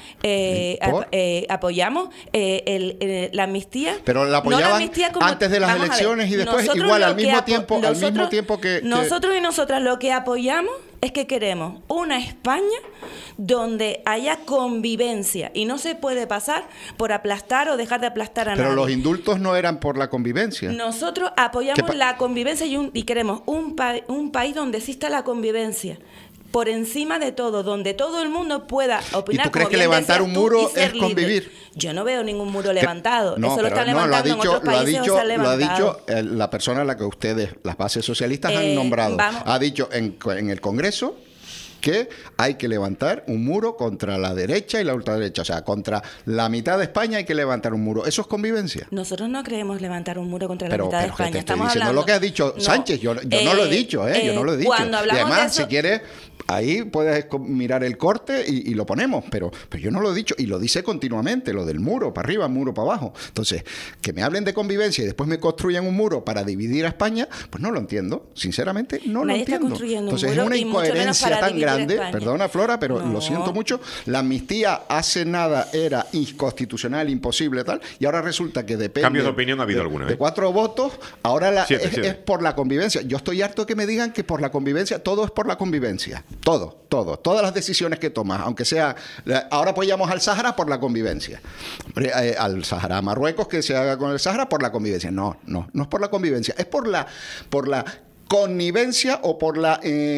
[SPEAKER 3] apoyamos la amnistía.
[SPEAKER 4] Pero la apoyaban
[SPEAKER 3] no la amnistía como,
[SPEAKER 4] antes de las elecciones y después igual al mismo tiempo que...
[SPEAKER 3] Nosotros y nosotras lo que apoyamos es que queremos una España donde haya convivencia y no se puede pasar por aplastar o dejar de aplastar a nadie.
[SPEAKER 4] Pero los indultos no eran por la convivencia.
[SPEAKER 3] Nosotros apoyamos la convivencia y queremos un país donde exista la convivencia. Por encima de todo, donde todo el mundo pueda opinar.
[SPEAKER 4] ¿Y tú crees que levantar un muro es convivir?
[SPEAKER 3] Yo no veo ningún muro levantado.
[SPEAKER 4] No,
[SPEAKER 3] eso lo están levantando en otros países.
[SPEAKER 4] Lo ha dicho la persona a la que ustedes, las bases socialistas, han nombrado. Ha dicho en el Congreso que hay que levantar un muro contra la derecha y la ultraderecha. O sea, contra la mitad de España hay que levantar un muro. ¿Eso es convivencia?
[SPEAKER 3] Nosotros no creemos levantar un muro contra la mitad de España.
[SPEAKER 4] Te estoy diciendo lo que ha dicho Sánchez. Yo no lo he dicho, yo no lo he dicho. Y además, si quieres, ahí puedes mirar el corte y lo ponemos. Pero yo no lo he dicho. Y lo dice continuamente, lo del muro para arriba, muro para abajo. Entonces, que me hablen de convivencia y después me construyan un muro para dividir a España, pues no lo entiendo. Sinceramente, no lo entiendo. Entonces, es una incoherencia tan grande. Perdona, Flora, pero lo siento mucho. La amnistía hace nada era inconstitucional, imposible, tal, y ahora resulta que depende...
[SPEAKER 1] Cambios de opinión ha habido alguna vez.
[SPEAKER 4] De 4 votos, ahora es por la convivencia. Yo estoy harto que me digan que por la convivencia, todo es por la convivencia. Todo. Todas las decisiones que tomas, aunque sea... Ahora apoyamos al Sáhara por la convivencia. Al Sáhara, a Marruecos, que se haga con el Sáhara por la convivencia. No es por la convivencia, es por la connivencia o por la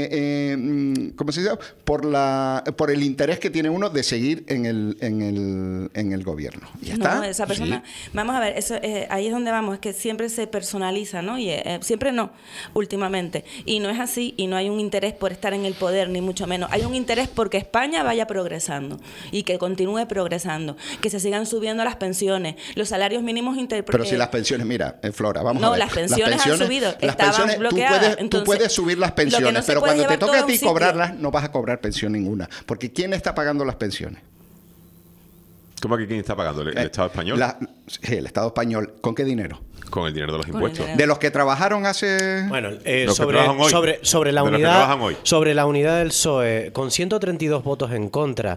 [SPEAKER 4] ¿cómo se dice? Por el interés que tiene uno de seguir en el gobierno. ¿Y está?
[SPEAKER 3] No, esa persona, vamos a ver, eso ahí es donde vamos, es que siempre se personaliza, ¿no? Y siempre no, últimamente. Y no es así, y no hay un interés por estar en el poder, ni mucho menos. Hay un interés porque España vaya progresando y que continúe progresando, que se sigan subiendo las pensiones, los salarios mínimos
[SPEAKER 4] Pero si las pensiones, mira, Flora, vamos a ver.
[SPEAKER 3] No, las pensiones han subido, estaban bloqueadas.
[SPEAKER 4] Tú puedes subir las pensiones, pero cuando te toque a ti cobrarlas, no vas a cobrar pensión ninguna. Porque ¿quién está pagando las pensiones?
[SPEAKER 1] ¿Cómo que quién está pagando? ¿El Estado español?
[SPEAKER 4] Sí, el Estado español. ¿Con qué dinero?
[SPEAKER 1] Con el dinero de los impuestos.
[SPEAKER 4] De los que trabajaron hace...
[SPEAKER 2] Bueno, sobre la unidad del PSOE, con 132 votos en contra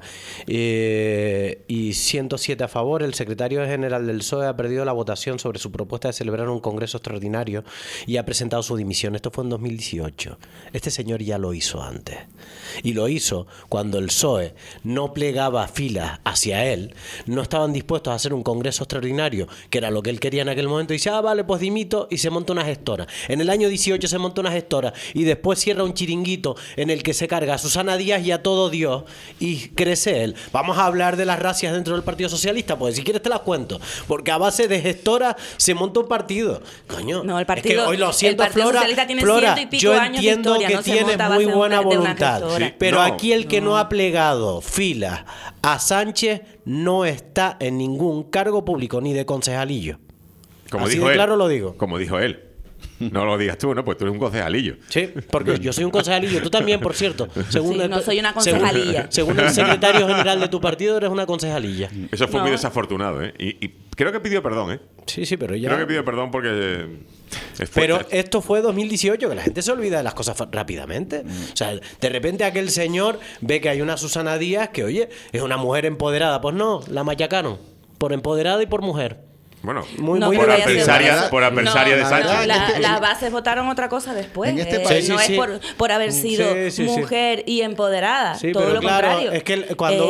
[SPEAKER 2] y 107 a favor, el secretario general del PSOE ha perdido la votación sobre su propuesta de celebrar un congreso extraordinario y ha presentado su dimisión. Esto fue en 2018. Este señor ya lo hizo antes. Y lo hizo cuando el PSOE no plegaba filas hacia él, no estaban dispuestos a hacer un congreso extraordinario, que era lo que él quería en aquel momento, y dice, vale, pues dimito, y se monta una gestora. En el año 18 se monta una gestora y después cierra un chiringuito en el que se carga a Susana Díaz y a todo Dios y crece él. Vamos a hablar de las racias dentro del Partido Socialista, pues si quieres te las cuento, porque a base de gestora se monta un partido. Coño,
[SPEAKER 3] no, el partido,
[SPEAKER 2] es que hoy lo siento,
[SPEAKER 3] el Partido Socialista tiene ciento y pico
[SPEAKER 2] yo
[SPEAKER 3] años
[SPEAKER 2] entiendo
[SPEAKER 3] de historia,
[SPEAKER 2] que tienes muy buena voluntad, pero
[SPEAKER 1] no,
[SPEAKER 2] aquí el que no ha plegado filas a Sánchez no está en ningún cargo público, ni de concejalillo.
[SPEAKER 1] Como
[SPEAKER 2] así
[SPEAKER 1] dijo
[SPEAKER 2] de
[SPEAKER 1] él,
[SPEAKER 2] claro lo digo.
[SPEAKER 1] Como dijo él. No lo digas tú, ¿no? Pues tú eres un concejalillo.
[SPEAKER 2] Sí, porque yo soy un concejalillo. Tú también, por cierto.
[SPEAKER 3] No soy una concejalilla.
[SPEAKER 2] Según el secretario general de tu partido, eres una concejalilla.
[SPEAKER 1] Eso fue muy desafortunado, ¿eh? Y creo que pidió perdón, ¿eh?
[SPEAKER 2] Sí, pero ya...
[SPEAKER 1] Creo que pidió perdón porque...
[SPEAKER 2] Pero esto fue 2018, que la gente se olvida de las cosas rápidamente. O sea, de repente aquel señor ve que hay una Susana Díaz que, oye, es una mujer empoderada. Pues no, la machacaron. Por empoderada y por mujer.
[SPEAKER 1] Bueno,
[SPEAKER 2] muy
[SPEAKER 1] por adversaria de Sánchez.
[SPEAKER 3] Las bases votaron otra cosa después.
[SPEAKER 4] En este país,
[SPEAKER 3] no es por haber sido mujer y empoderada.
[SPEAKER 2] Sí,
[SPEAKER 3] todo
[SPEAKER 2] pero
[SPEAKER 3] lo
[SPEAKER 2] claro,
[SPEAKER 3] contrario.
[SPEAKER 2] Es que cuando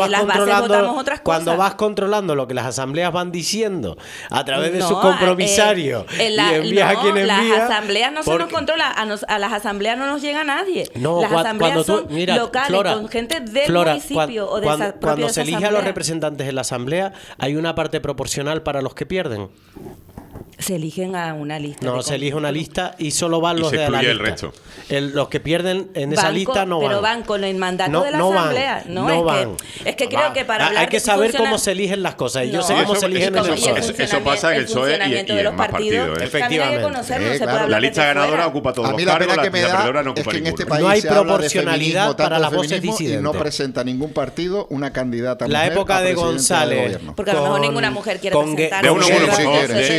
[SPEAKER 2] vas controlando lo que las asambleas van diciendo a través de su compromisario y envías a quien envía.
[SPEAKER 3] Las asambleas no se nos controla. A las asambleas no nos llega nadie.
[SPEAKER 2] No,
[SPEAKER 3] las asambleas son locales,
[SPEAKER 2] Flora,
[SPEAKER 3] con gente del municipio o de esa propia
[SPEAKER 2] cuando se elige a los
[SPEAKER 3] asamblea.
[SPEAKER 2] representantes en la asamblea, hay una parte proporcional para los que pierden.
[SPEAKER 3] Se eligen a una lista.
[SPEAKER 2] No, se elige una lista y solo van los de la lista.
[SPEAKER 1] El resto.
[SPEAKER 2] Los que pierden en esa lista no van.
[SPEAKER 3] Pero van con el mandato de la asamblea. Es que creo que para hablar
[SPEAKER 2] hay que saber cómo se eligen las cosas. Y yo sé cómo se eligen en el PSOE.
[SPEAKER 1] Eso pasa en el PSOE y en más partidos.
[SPEAKER 2] Efectivamente.
[SPEAKER 1] La lista ganadora ocupa todos los cargos, la perdedora no ocupa ninguno.
[SPEAKER 2] No hay proporcionalidad para las voces disidentes.
[SPEAKER 4] Y no presenta ningún partido una candidata mujer.
[SPEAKER 2] La época de González.
[SPEAKER 3] Porque a lo mejor ninguna mujer quiere presentar.
[SPEAKER 1] De uno,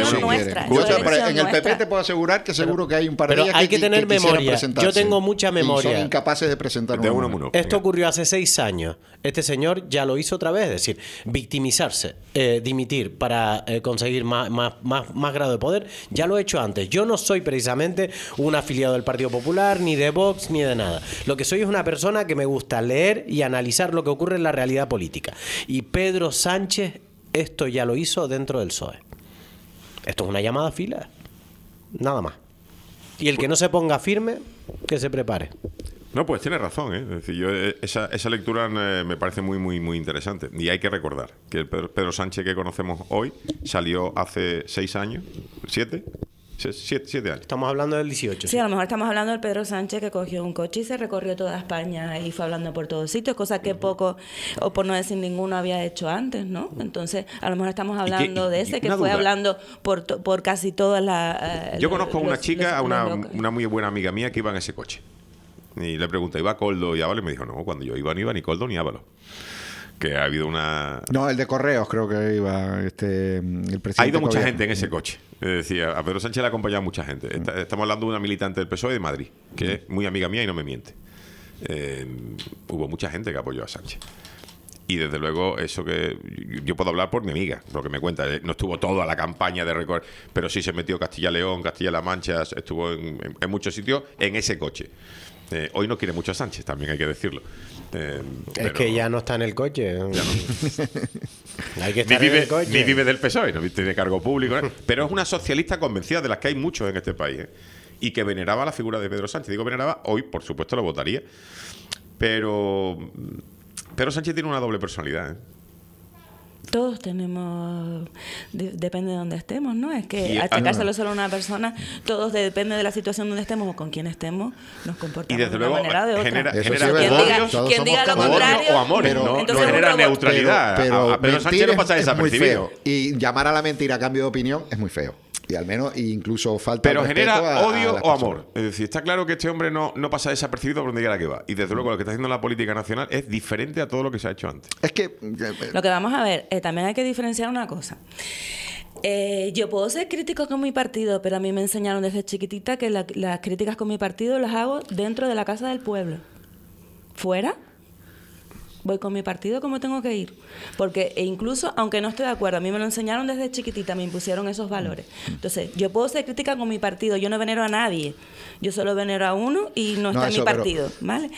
[SPEAKER 3] elección nuestra.
[SPEAKER 4] En el PP te puedo asegurar que seguro que hay un par de
[SPEAKER 2] hay que tener memoria. Yo tengo mucha memoria.
[SPEAKER 4] Y son incapaces de presentar uno.
[SPEAKER 2] Esto ocurrió hace 6 años. Este señor ya lo hizo otra vez, es decir, victimizarse, dimitir para conseguir más grado de poder, ya lo he hecho antes. Yo no soy precisamente un afiliado del Partido Popular, ni de Vox, ni de nada. Lo que soy es una persona que me gusta leer y analizar lo que ocurre en la realidad política. Y Pedro Sánchez esto ya lo hizo dentro del PSOE. Esto es una llamada a fila. Nada más. Y el que no se ponga firme, que se prepare.
[SPEAKER 1] No, pues tiene razón, ¿eh? Es decir, yo, esa lectura me parece muy interesante. Y hay que recordar que el Pedro Sánchez que conocemos hoy salió hace 6 años, 7 años.
[SPEAKER 2] Estamos hablando del 18.
[SPEAKER 3] Sí, a lo mejor estamos hablando del Pedro Sánchez que cogió un coche y se recorrió toda España y fue hablando por todos sitios, cosa que poco, o por no decir ninguno, había hecho antes, ¿no? Entonces, a lo mejor estamos hablando de ese que fue hablando por casi todas las...
[SPEAKER 1] Yo conozco a una chica, una muy buena amiga mía que iba en ese coche. Y le pregunté, ¿iba Koldo y Ábalos? Y me dijo, no, cuando yo iba no iba ni Koldo ni Ábalos. Que ha habido una...
[SPEAKER 4] No, el de Correos creo que iba el presidente.
[SPEAKER 1] Ha ido mucha gente en ese coche. Es decir, a Pedro Sánchez le ha acompañado mucha gente. Estamos hablando de una militante del PSOE de Madrid, que es muy amiga mía y no me miente. Hubo mucha gente que apoyó a Sánchez. Y desde luego, eso que yo puedo hablar por mi amiga, lo que me cuenta. No estuvo toda la campaña de recorrer, pero sí se metió Castilla-León, Castilla-La Mancha, estuvo en muchos sitios en ese coche. Hoy no quiere mucho a Sánchez, también hay que decirlo.
[SPEAKER 2] Es que ya no está en el coche.
[SPEAKER 1] Ya no.
[SPEAKER 2] Hay que estar en el coche.
[SPEAKER 1] Ni vive del PSOE, no tiene cargo público. Pero es una socialista convencida, de las que hay muchos en este país, y que veneraba la figura de Pedro Sánchez. Digo veneraba, hoy por supuesto lo votaría. Pero Sánchez tiene una doble personalidad,
[SPEAKER 3] Todos tenemos, depende de dónde estemos, ¿no? Es que achacárselo solo a una persona, todos depende de la situación donde estemos o con quién estemos, nos comportamos
[SPEAKER 1] de una manera o de otra.
[SPEAKER 3] Quien diga lo contrario,
[SPEAKER 1] o amor, no genera neutralidad.
[SPEAKER 4] Pero
[SPEAKER 1] a Pedro Sánchez no pasa desapercibido.
[SPEAKER 4] Y llamar a la mentira a cambio de opinión es muy feo. Y al menos incluso falta
[SPEAKER 1] pero genera odio o amor. Es decir, está claro que este hombre no pasa desapercibido por donde quiera que va. Y desde luego lo que está haciendo la política nacional es diferente a todo lo que se ha hecho antes.
[SPEAKER 4] Es que...
[SPEAKER 3] Lo que vamos a ver, también hay que diferenciar una cosa. Yo puedo ser crítico con mi partido, pero a mí me enseñaron desde chiquitita que las críticas con mi partido las hago dentro de la casa del pueblo. Fuera, voy con mi partido como tengo que ir. Porque incluso, aunque no esté de acuerdo, a mí me lo enseñaron desde chiquitita, me impusieron esos valores. Entonces, yo puedo ser crítica con mi partido, yo no venero a nadie. Yo solo venero a uno y no está en mi partido, ¿vale?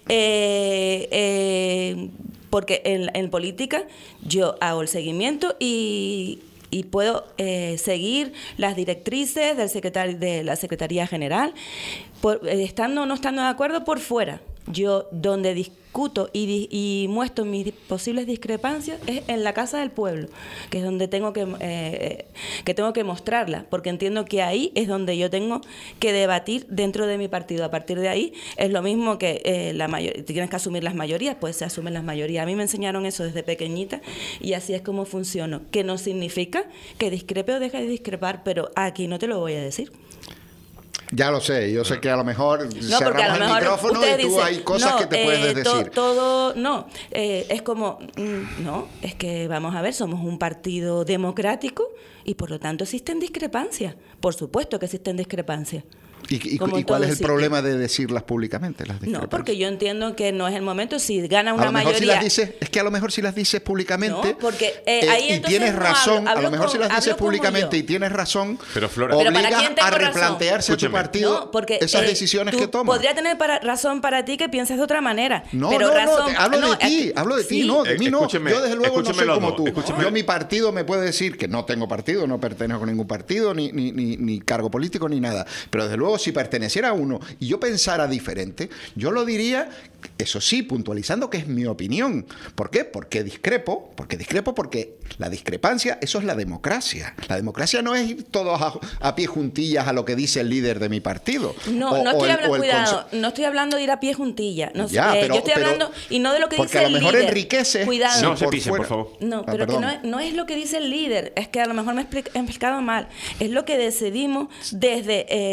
[SPEAKER 3] Porque en política yo hago el seguimiento y puedo seguir las directrices de la Secretaría General, estando o no estando de acuerdo por fuera. Yo donde discuto y muestro mis posibles discrepancias es en la casa del pueblo, que es donde tengo que mostrarla, porque entiendo que ahí es donde yo tengo que debatir dentro de mi partido. A partir de ahí es lo mismo que tienes que asumir las mayorías, pues se asumen las mayorías. A mí me enseñaron eso desde pequeñita y así es como funciono, que no significa que discrepe o deje de discrepar, pero aquí no te lo voy a decir.
[SPEAKER 4] Ya lo sé, yo sé que a lo mejor cerramos el micrófono y tú hay cosas que te puedes decir.
[SPEAKER 3] Es como, no, es que vamos a ver, somos un partido democrático y por lo tanto existen discrepancias. Por supuesto que existen discrepancias.
[SPEAKER 4] ¿Y cuál es el problema de decirlas públicamente, las discrepancias?
[SPEAKER 3] No, porque yo entiendo que no es el momento. Si gana una
[SPEAKER 4] mayoría...
[SPEAKER 3] Si
[SPEAKER 4] las dices, es que a lo mejor si las dices públicamente...
[SPEAKER 3] No, porque
[SPEAKER 4] ahí y tienes razón, a lo mejor si las dices públicamente y tienes razón,
[SPEAKER 1] pero Flora,
[SPEAKER 4] obligas a replantearse tu partido esas decisiones que tomas.
[SPEAKER 3] Podría tener razón para ti que pienses de otra manera.
[SPEAKER 4] Hablo de ti, no, de mí no. Yo desde luego no soy como tú.
[SPEAKER 1] Escúchame.
[SPEAKER 4] Yo mi partido me puede decir que no tengo partido, no pertenezco a ningún partido, ni cargo político, ni nada. Pero desde luego si perteneciera a uno y yo pensara diferente, yo lo diría, eso sí, puntualizando que es mi opinión. ¿Por qué? Porque discrepo, porque la discrepancia, eso es la democracia. La democracia no es ir todos a pie juntillas a lo que dice el líder de mi partido.
[SPEAKER 3] No estoy hablando de ir a pie juntillas. Yo estoy hablando, y no de lo que dice el líder. Porque a lo mejor
[SPEAKER 4] enriquece.
[SPEAKER 3] Cuidado.
[SPEAKER 1] No se pisen, por favor.
[SPEAKER 3] No, pero que no es lo que dice el líder. Es que a lo mejor me he explicado mal. Es lo que decidimos desde la asamblea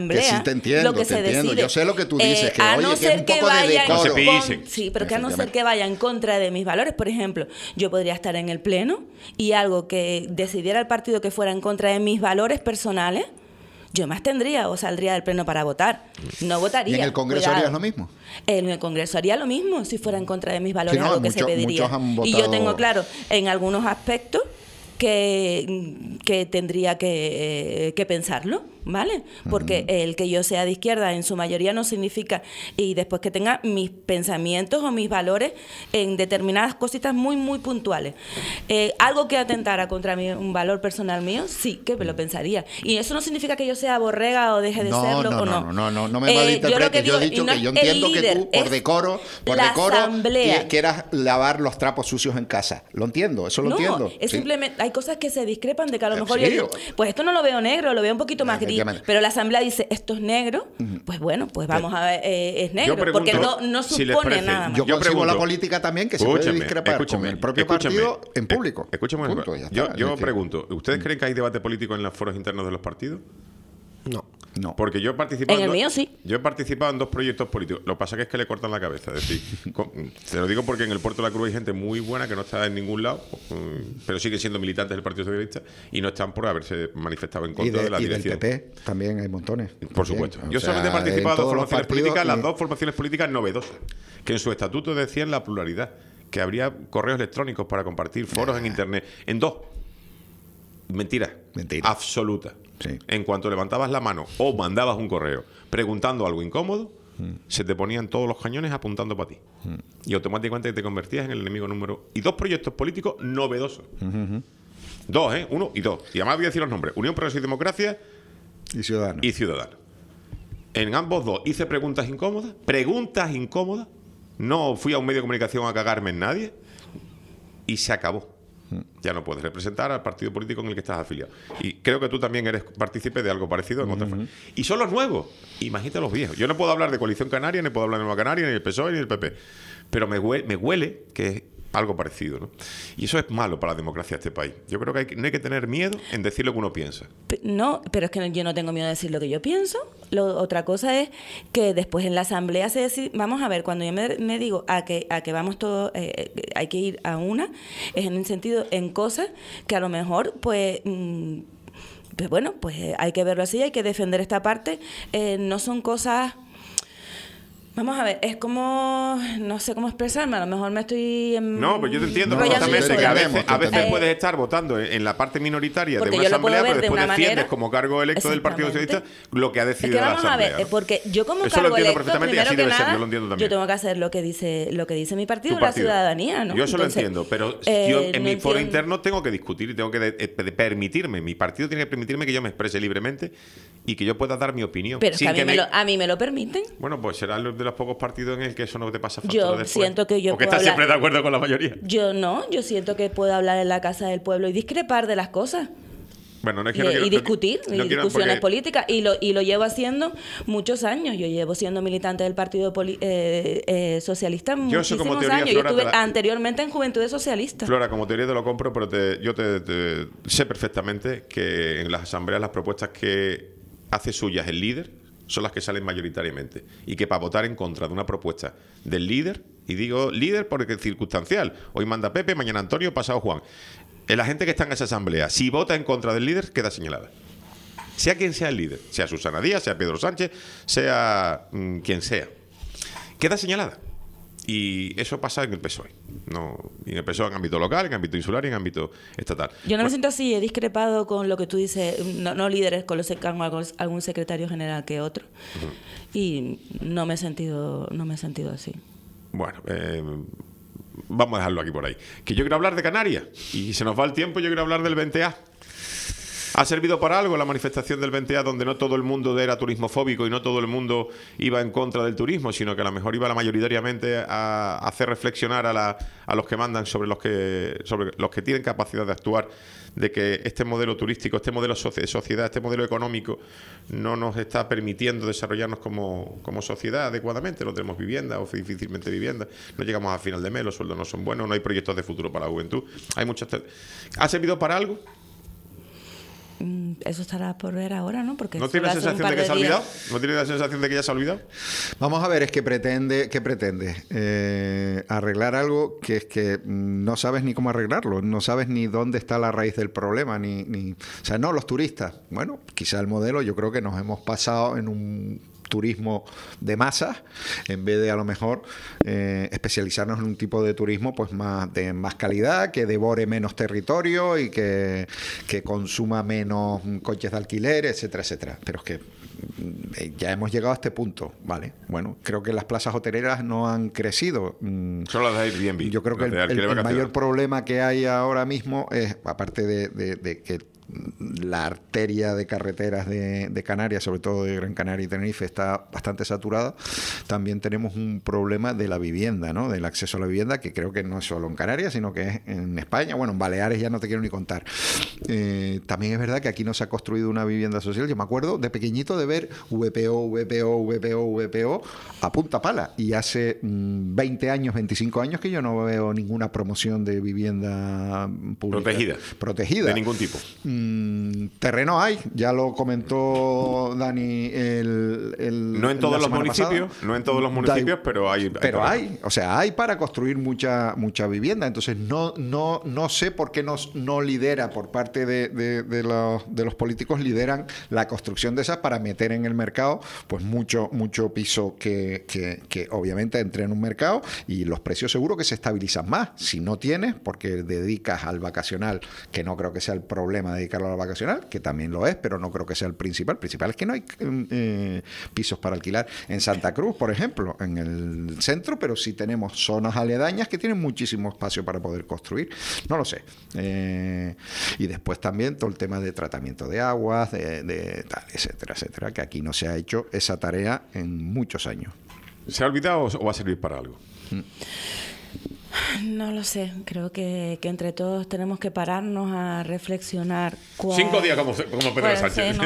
[SPEAKER 3] asamblea,
[SPEAKER 4] Que sí, te entiendo,
[SPEAKER 3] lo que se decide.
[SPEAKER 4] Yo sé lo que tú dices, que
[SPEAKER 3] a
[SPEAKER 4] oye,
[SPEAKER 3] no
[SPEAKER 4] que es
[SPEAKER 3] ser
[SPEAKER 4] un
[SPEAKER 3] que
[SPEAKER 4] poco de
[SPEAKER 3] vaya
[SPEAKER 4] decoro.
[SPEAKER 1] No se pisen.
[SPEAKER 3] sí, pero que a no ser que vaya en contra de mis valores. Por ejemplo, yo podría estar en el pleno y algo que decidiera el partido que fuera en contra de mis valores personales, yo me abstendría o saldría del pleno para votar. No votaría.
[SPEAKER 4] ¿Y en el Congreso harías lo mismo?
[SPEAKER 3] En el Congreso haría lo mismo si fuera en contra de mis valores,
[SPEAKER 4] Sí, no,
[SPEAKER 3] algo que se pediría. Y yo tengo claro, en algunos aspectos, que tendría que pensarlo, ¿vale? Porque el que yo sea de izquierda en su mayoría no significa, y después que tenga mis pensamientos o mis valores en determinadas cositas muy, muy puntuales. Algo que atentara contra mí, un valor personal mío, sí que me lo pensaría. Y eso no significa que yo sea borrega o deje de serlo o no.
[SPEAKER 4] No me malinterpretes. Yo he dicho que yo entiendo que tú, por decoro, quieras lavar los trapos sucios en casa. Lo entiendo, eso lo entiendo.
[SPEAKER 3] Es
[SPEAKER 4] ¿sí?
[SPEAKER 3] Simplemente, hay cosas que se discrepan de que a lo mejor
[SPEAKER 4] sí,
[SPEAKER 3] yo digo, pues esto no lo veo negro, lo veo un poquito más gris, pero la asamblea dice, esto es negro, pues bueno, pues vamos a ver, es negro, porque no supone nada más.
[SPEAKER 4] Yo consigo la política también que se puede discrepar con el propio partido en público.
[SPEAKER 1] Escúchame, yo pregunto, ¿ustedes creen que hay debate político en los foros internos de los partidos?
[SPEAKER 2] No.
[SPEAKER 1] Porque yo he participado.
[SPEAKER 3] En el mío sí.
[SPEAKER 1] Yo he participado en 2 proyectos políticos. Lo que pasa es que le cortan la cabeza. Es decir, te lo digo porque en el Puerto de la Cruz hay gente muy buena que no está en ningún lado, pero siguen siendo militantes del Partido Socialista y no están por haberse manifestado en contra de la dirección.
[SPEAKER 4] Y del PP también hay montones.
[SPEAKER 1] Por supuesto. Yo solamente he participado en 2 formaciones políticas, las 2 formaciones políticas novedosas, que en su estatuto decían la pluralidad, que habría correos electrónicos para compartir foros en Internet. En 2. Mentira. Absoluta.
[SPEAKER 4] Sí.
[SPEAKER 1] En cuanto levantabas la mano o mandabas un correo preguntando algo incómodo, se te ponían todos los cañones apuntando para ti. Y automáticamente te convertías en el enemigo número. Y 2 proyectos políticos novedosos. 2, 1 y 2. Y además voy a decir los nombres: Unión Progreso y Democracia
[SPEAKER 4] y Ciudadanos.
[SPEAKER 1] En ambos 2 hice preguntas incómodas. No fui a un medio de comunicación a cagarme en nadie. Y se acabó. Ya no puedes representar al partido político en el que estás afiliado. Y creo que tú también eres partícipe de algo parecido en otra forma. Y son los nuevos. Imagínate los viejos. Yo no puedo hablar de Coalición Canaria, ni puedo hablar de Nueva Canaria, ni del PSOE, ni del PP. Pero me huele que es algo parecido, ¿no? Y eso es malo para la democracia de este país. Yo creo que no hay que tener miedo en decir lo que uno piensa.
[SPEAKER 3] No, pero es que yo no tengo miedo de decir lo que yo pienso. Otra cosa es que después en la asamblea se decide, vamos a ver, cuando yo me digo a que vamos todos, hay que ir a una, es en el sentido, en cosas que a lo mejor, pues bueno, pues hay que verlo así, hay que defender esta parte. No son cosas... Vamos a ver, es como... No sé cómo expresarme, a lo mejor me estoy...
[SPEAKER 1] No, pero yo te entiendo perfectamente que a veces puedes estar votando en la parte minoritaria de una asamblea, pero después defiendes como cargo electo del Partido Socialista lo que ha decidido la asamblea.
[SPEAKER 3] Vamos a ver, porque yo como
[SPEAKER 1] eso
[SPEAKER 3] cargo
[SPEAKER 1] electo,
[SPEAKER 3] primero
[SPEAKER 1] que nada, yo lo entiendo también.
[SPEAKER 3] Yo tengo que hacer lo que dice mi partido, la ciudadanía, ¿no?
[SPEAKER 1] Yo eso lo entiendo, pero yo en mi foro interno tengo que discutir y tengo que permitirme, mi partido tiene que permitirme que yo me exprese libremente y que yo pueda dar mi opinión.
[SPEAKER 3] Pero es que a mí me lo permiten.
[SPEAKER 1] Bueno, pues será de los pocos partidos en el que eso no te pasa factura
[SPEAKER 3] yo
[SPEAKER 1] después.
[SPEAKER 3] Siento que yo
[SPEAKER 1] porque estás siempre de acuerdo con la mayoría.
[SPEAKER 3] Yo siento que puedo hablar en la casa del pueblo y discrepar de las cosas.
[SPEAKER 1] Bueno, no es que
[SPEAKER 3] y discutir, discusiones políticas, y lo llevo haciendo muchos años. Yo llevo siendo militante del Partido Socialista muchísimos años. Yo estuve anteriormente en Juventudes Socialistas.
[SPEAKER 1] Flora, como teoría te lo compro, pero yo te sé perfectamente que en las asambleas las propuestas que hace suyas el líder son las que salen mayoritariamente. Y que para votar en contra de una propuesta del líder, y digo líder porque es circunstancial, hoy manda Pepe, mañana Antonio, pasado Juan. La gente que está en esa asamblea, si vota en contra del líder, queda señalada. Sea quien sea el líder, sea Susana Díaz, sea Pedro Sánchez, sea quien sea. Queda señalada. Y eso pasa en el PSOE. No, y en el PSOE en ámbito local, en ámbito insular y en ámbito estatal.
[SPEAKER 3] Yo no me siento así, he discrepado con lo que tú dices, no líderes, con algún secretario general que otro. Y no me he sentido así.
[SPEAKER 1] Bueno, vamos a dejarlo aquí por ahí. Que yo quiero hablar de Canarias y se nos va el tiempo, yo quiero hablar del 20A. ¿Ha servido para algo la manifestación del 20A, donde no todo el mundo era turismofóbico y no todo el mundo iba en contra del turismo, sino que a lo mejor iba mayoritariamente a hacer reflexionar a los que mandan sobre los que tienen capacidad de actuar, de que este modelo turístico, este modelo de sociedad, este modelo económico no nos está permitiendo desarrollarnos como sociedad adecuadamente? No tenemos vivienda o difícilmente vivienda, no llegamos a final de mes, los sueldos no son buenos, no hay proyectos de futuro para la juventud, hay muchas... ¿Ha servido para algo?
[SPEAKER 3] Eso estará por ver ahora, ¿no? Porque
[SPEAKER 1] ¿No tiene la sensación de que se ha olvidado? ¿No tiene la sensación de que ya se ha olvidado?
[SPEAKER 4] Vamos a ver, es que pretende arreglar algo que es que no sabes ni cómo arreglarlo, no sabes ni dónde está la raíz del problema, o sea, no, los turistas. Bueno, quizá el modelo, yo creo que nos hemos pasado en un turismo de masas, en vez de a lo mejor especializarnos en un tipo de turismo pues de más calidad, que devore menos territorio y que consuma menos coches de alquiler, etcétera, etcétera. Pero es que ya hemos llegado a este punto, ¿vale? Bueno, creo que las plazas hoteleras no han crecido.
[SPEAKER 1] Solo las de Airbnb.
[SPEAKER 4] Yo creo que el mayor problema que hay ahora mismo es, aparte de que la arteria de carreteras de Canarias, sobre todo de Gran Canaria y Tenerife, está bastante saturada. También tenemos un problema de la vivienda, ¿no? Del acceso a la vivienda, que creo que no es solo en Canarias, sino que es en España. Bueno, en Baleares ya no te quiero ni contar. También es verdad que aquí no se ha construido una vivienda social. Yo me acuerdo de pequeñito de ver VPO a punta pala. Y hace 20 años, 25 años que yo no veo ninguna promoción de vivienda pública. Protegida.
[SPEAKER 1] De ningún tipo.
[SPEAKER 4] Terreno hay, ya lo comentó Dani
[SPEAKER 1] no en todos los municipios, pero hay.
[SPEAKER 4] Hay, o sea, hay para construir mucha vivienda. Entonces no sé por qué no lidera por parte de los políticos, lideran la construcción de esas para meter en el mercado pues mucho piso que obviamente entre en un mercado, y los precios seguro que se estabilizan más. Si no tienes, porque dedicas al vacacional, que no creo que sea el problema dedicarlo al vacacional, que también lo es, pero no creo que sea el principal. El principal es que no hay pisos para alquilar en Santa Cruz, por ejemplo, en el centro, pero sí tenemos zonas aledañas que tienen muchísimo espacio para poder construir. No lo sé. Y después también todo el tema de tratamiento de aguas, de tal, etcétera, etcétera, que aquí no se ha hecho esa tarea en muchos años.
[SPEAKER 1] ¿Se ha olvidado o va a servir para algo?
[SPEAKER 3] No lo sé, creo que entre todos tenemos que pararnos a reflexionar.
[SPEAKER 1] 5 días como Pedro Sánchez.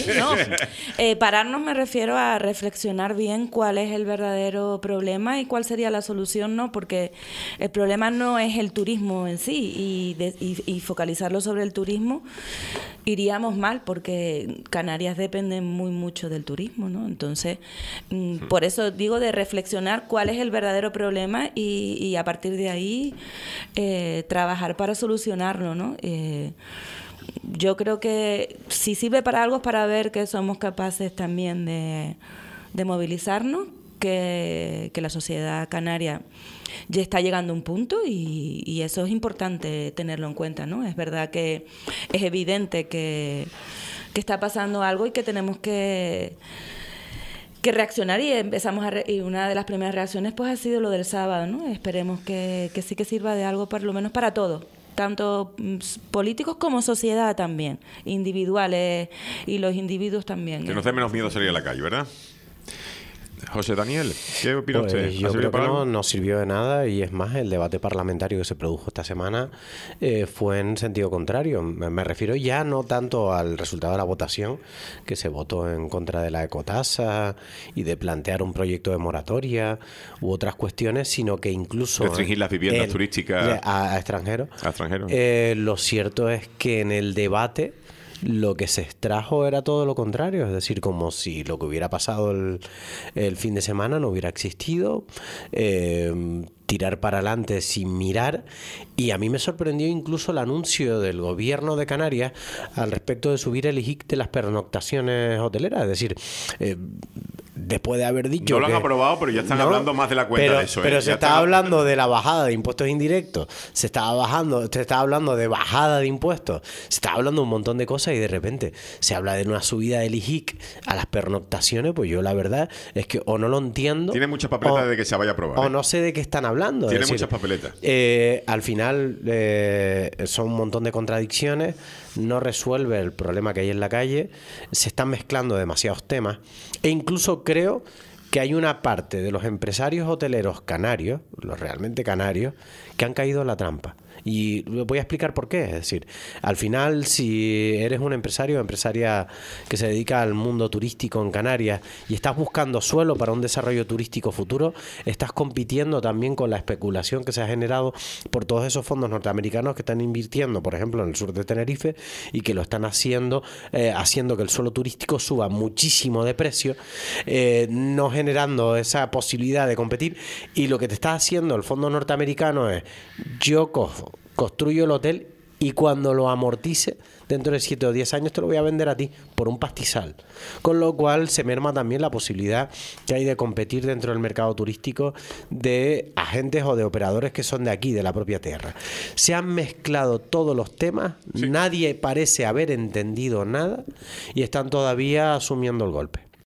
[SPEAKER 3] Pararnos me refiero a reflexionar bien cuál es el verdadero problema y cuál sería la solución, ¿no? Porque el problema no es el turismo en sí, y focalizarlo sobre el turismo iríamos mal, porque Canarias depende mucho del turismo, ¿no? Entonces, por eso digo de reflexionar cuál es el verdadero problema y a partir de ahí trabajar para solucionarlo, ¿no? Yo creo que si sirve para algo es para ver que somos capaces también de movilizarnos, que la sociedad canaria ya está llegando a un punto y eso es importante tenerlo en cuenta, ¿no? Es verdad que es evidente que está pasando algo y que tenemos que reaccionar, y y una de las primeras reacciones pues ha sido lo del sábado, ¿no? Esperemos que sí que sirva de algo, por lo menos para todos, tanto políticos como sociedad también, individuales y los individuos también.
[SPEAKER 1] Que nos dé menos miedo salir a la calle, ¿verdad? José Daniel, ¿qué opina usted?
[SPEAKER 2] Yo creo que no sirvió de nada, y es más, el debate parlamentario que se produjo esta semana fue en sentido contrario. Me refiero ya no tanto al resultado de la votación, que se votó en contra de la ecotasa y de plantear un proyecto de moratoria u otras cuestiones, sino que incluso
[SPEAKER 1] restringir las viviendas turísticas
[SPEAKER 2] a extranjeros. Lo cierto es que en el debate lo que se extrajo era todo lo contrario, es decir, como si lo que hubiera pasado el fin de semana no hubiera existido, tirar para adelante sin mirar. Y a mí me sorprendió incluso el anuncio del gobierno de Canarias al respecto de subir el IJIC de las pernoctaciones hoteleras, es decir, después de haber dicho
[SPEAKER 1] no lo han aprobado, pero ya están hablando más de la cuenta de eso.
[SPEAKER 2] Pero se estaba hablando de la bajada de impuestos indirectos, se estaba hablando de bajada de impuestos, se estaba hablando de un montón de cosas, y de repente se habla de una subida del IJIC a las pernoctaciones. Pues yo la verdad es que o no lo entiendo.
[SPEAKER 1] Tiene muchas papeletas de que se vaya a aprobar.
[SPEAKER 2] O no sé de qué están hablando.
[SPEAKER 1] Tiene muchas papeletas.
[SPEAKER 2] Al final son un montón de contradicciones, no resuelve el problema que hay en la calle, se están mezclando demasiados temas, e incluso creo que hay una parte de los empresarios hoteleros canarios, los realmente canarios, que han caído en la trampa. Y voy a explicar por qué. Es decir, al final, si eres un empresario o empresaria que se dedica al mundo turístico en Canarias y estás buscando suelo para un desarrollo turístico futuro, estás compitiendo también con la especulación que se ha generado por todos esos fondos norteamericanos que están invirtiendo, por ejemplo, en el sur de Tenerife, y que lo están haciendo que el suelo turístico suba muchísimo de precio, no generando esa posibilidad de competir. Y lo que te está haciendo el fondo norteamericano es: yo construyo el hotel y cuando lo amortice, dentro de 7 o 10 años, te lo voy a vender a ti por un pastizal. Con lo cual se merma también la posibilidad que hay de competir dentro del mercado turístico de agentes o de operadores que son de aquí, de la propia tierra. Se han mezclado todos los temas, nadie parece haber entendido nada y están todavía asumiendo el golpe.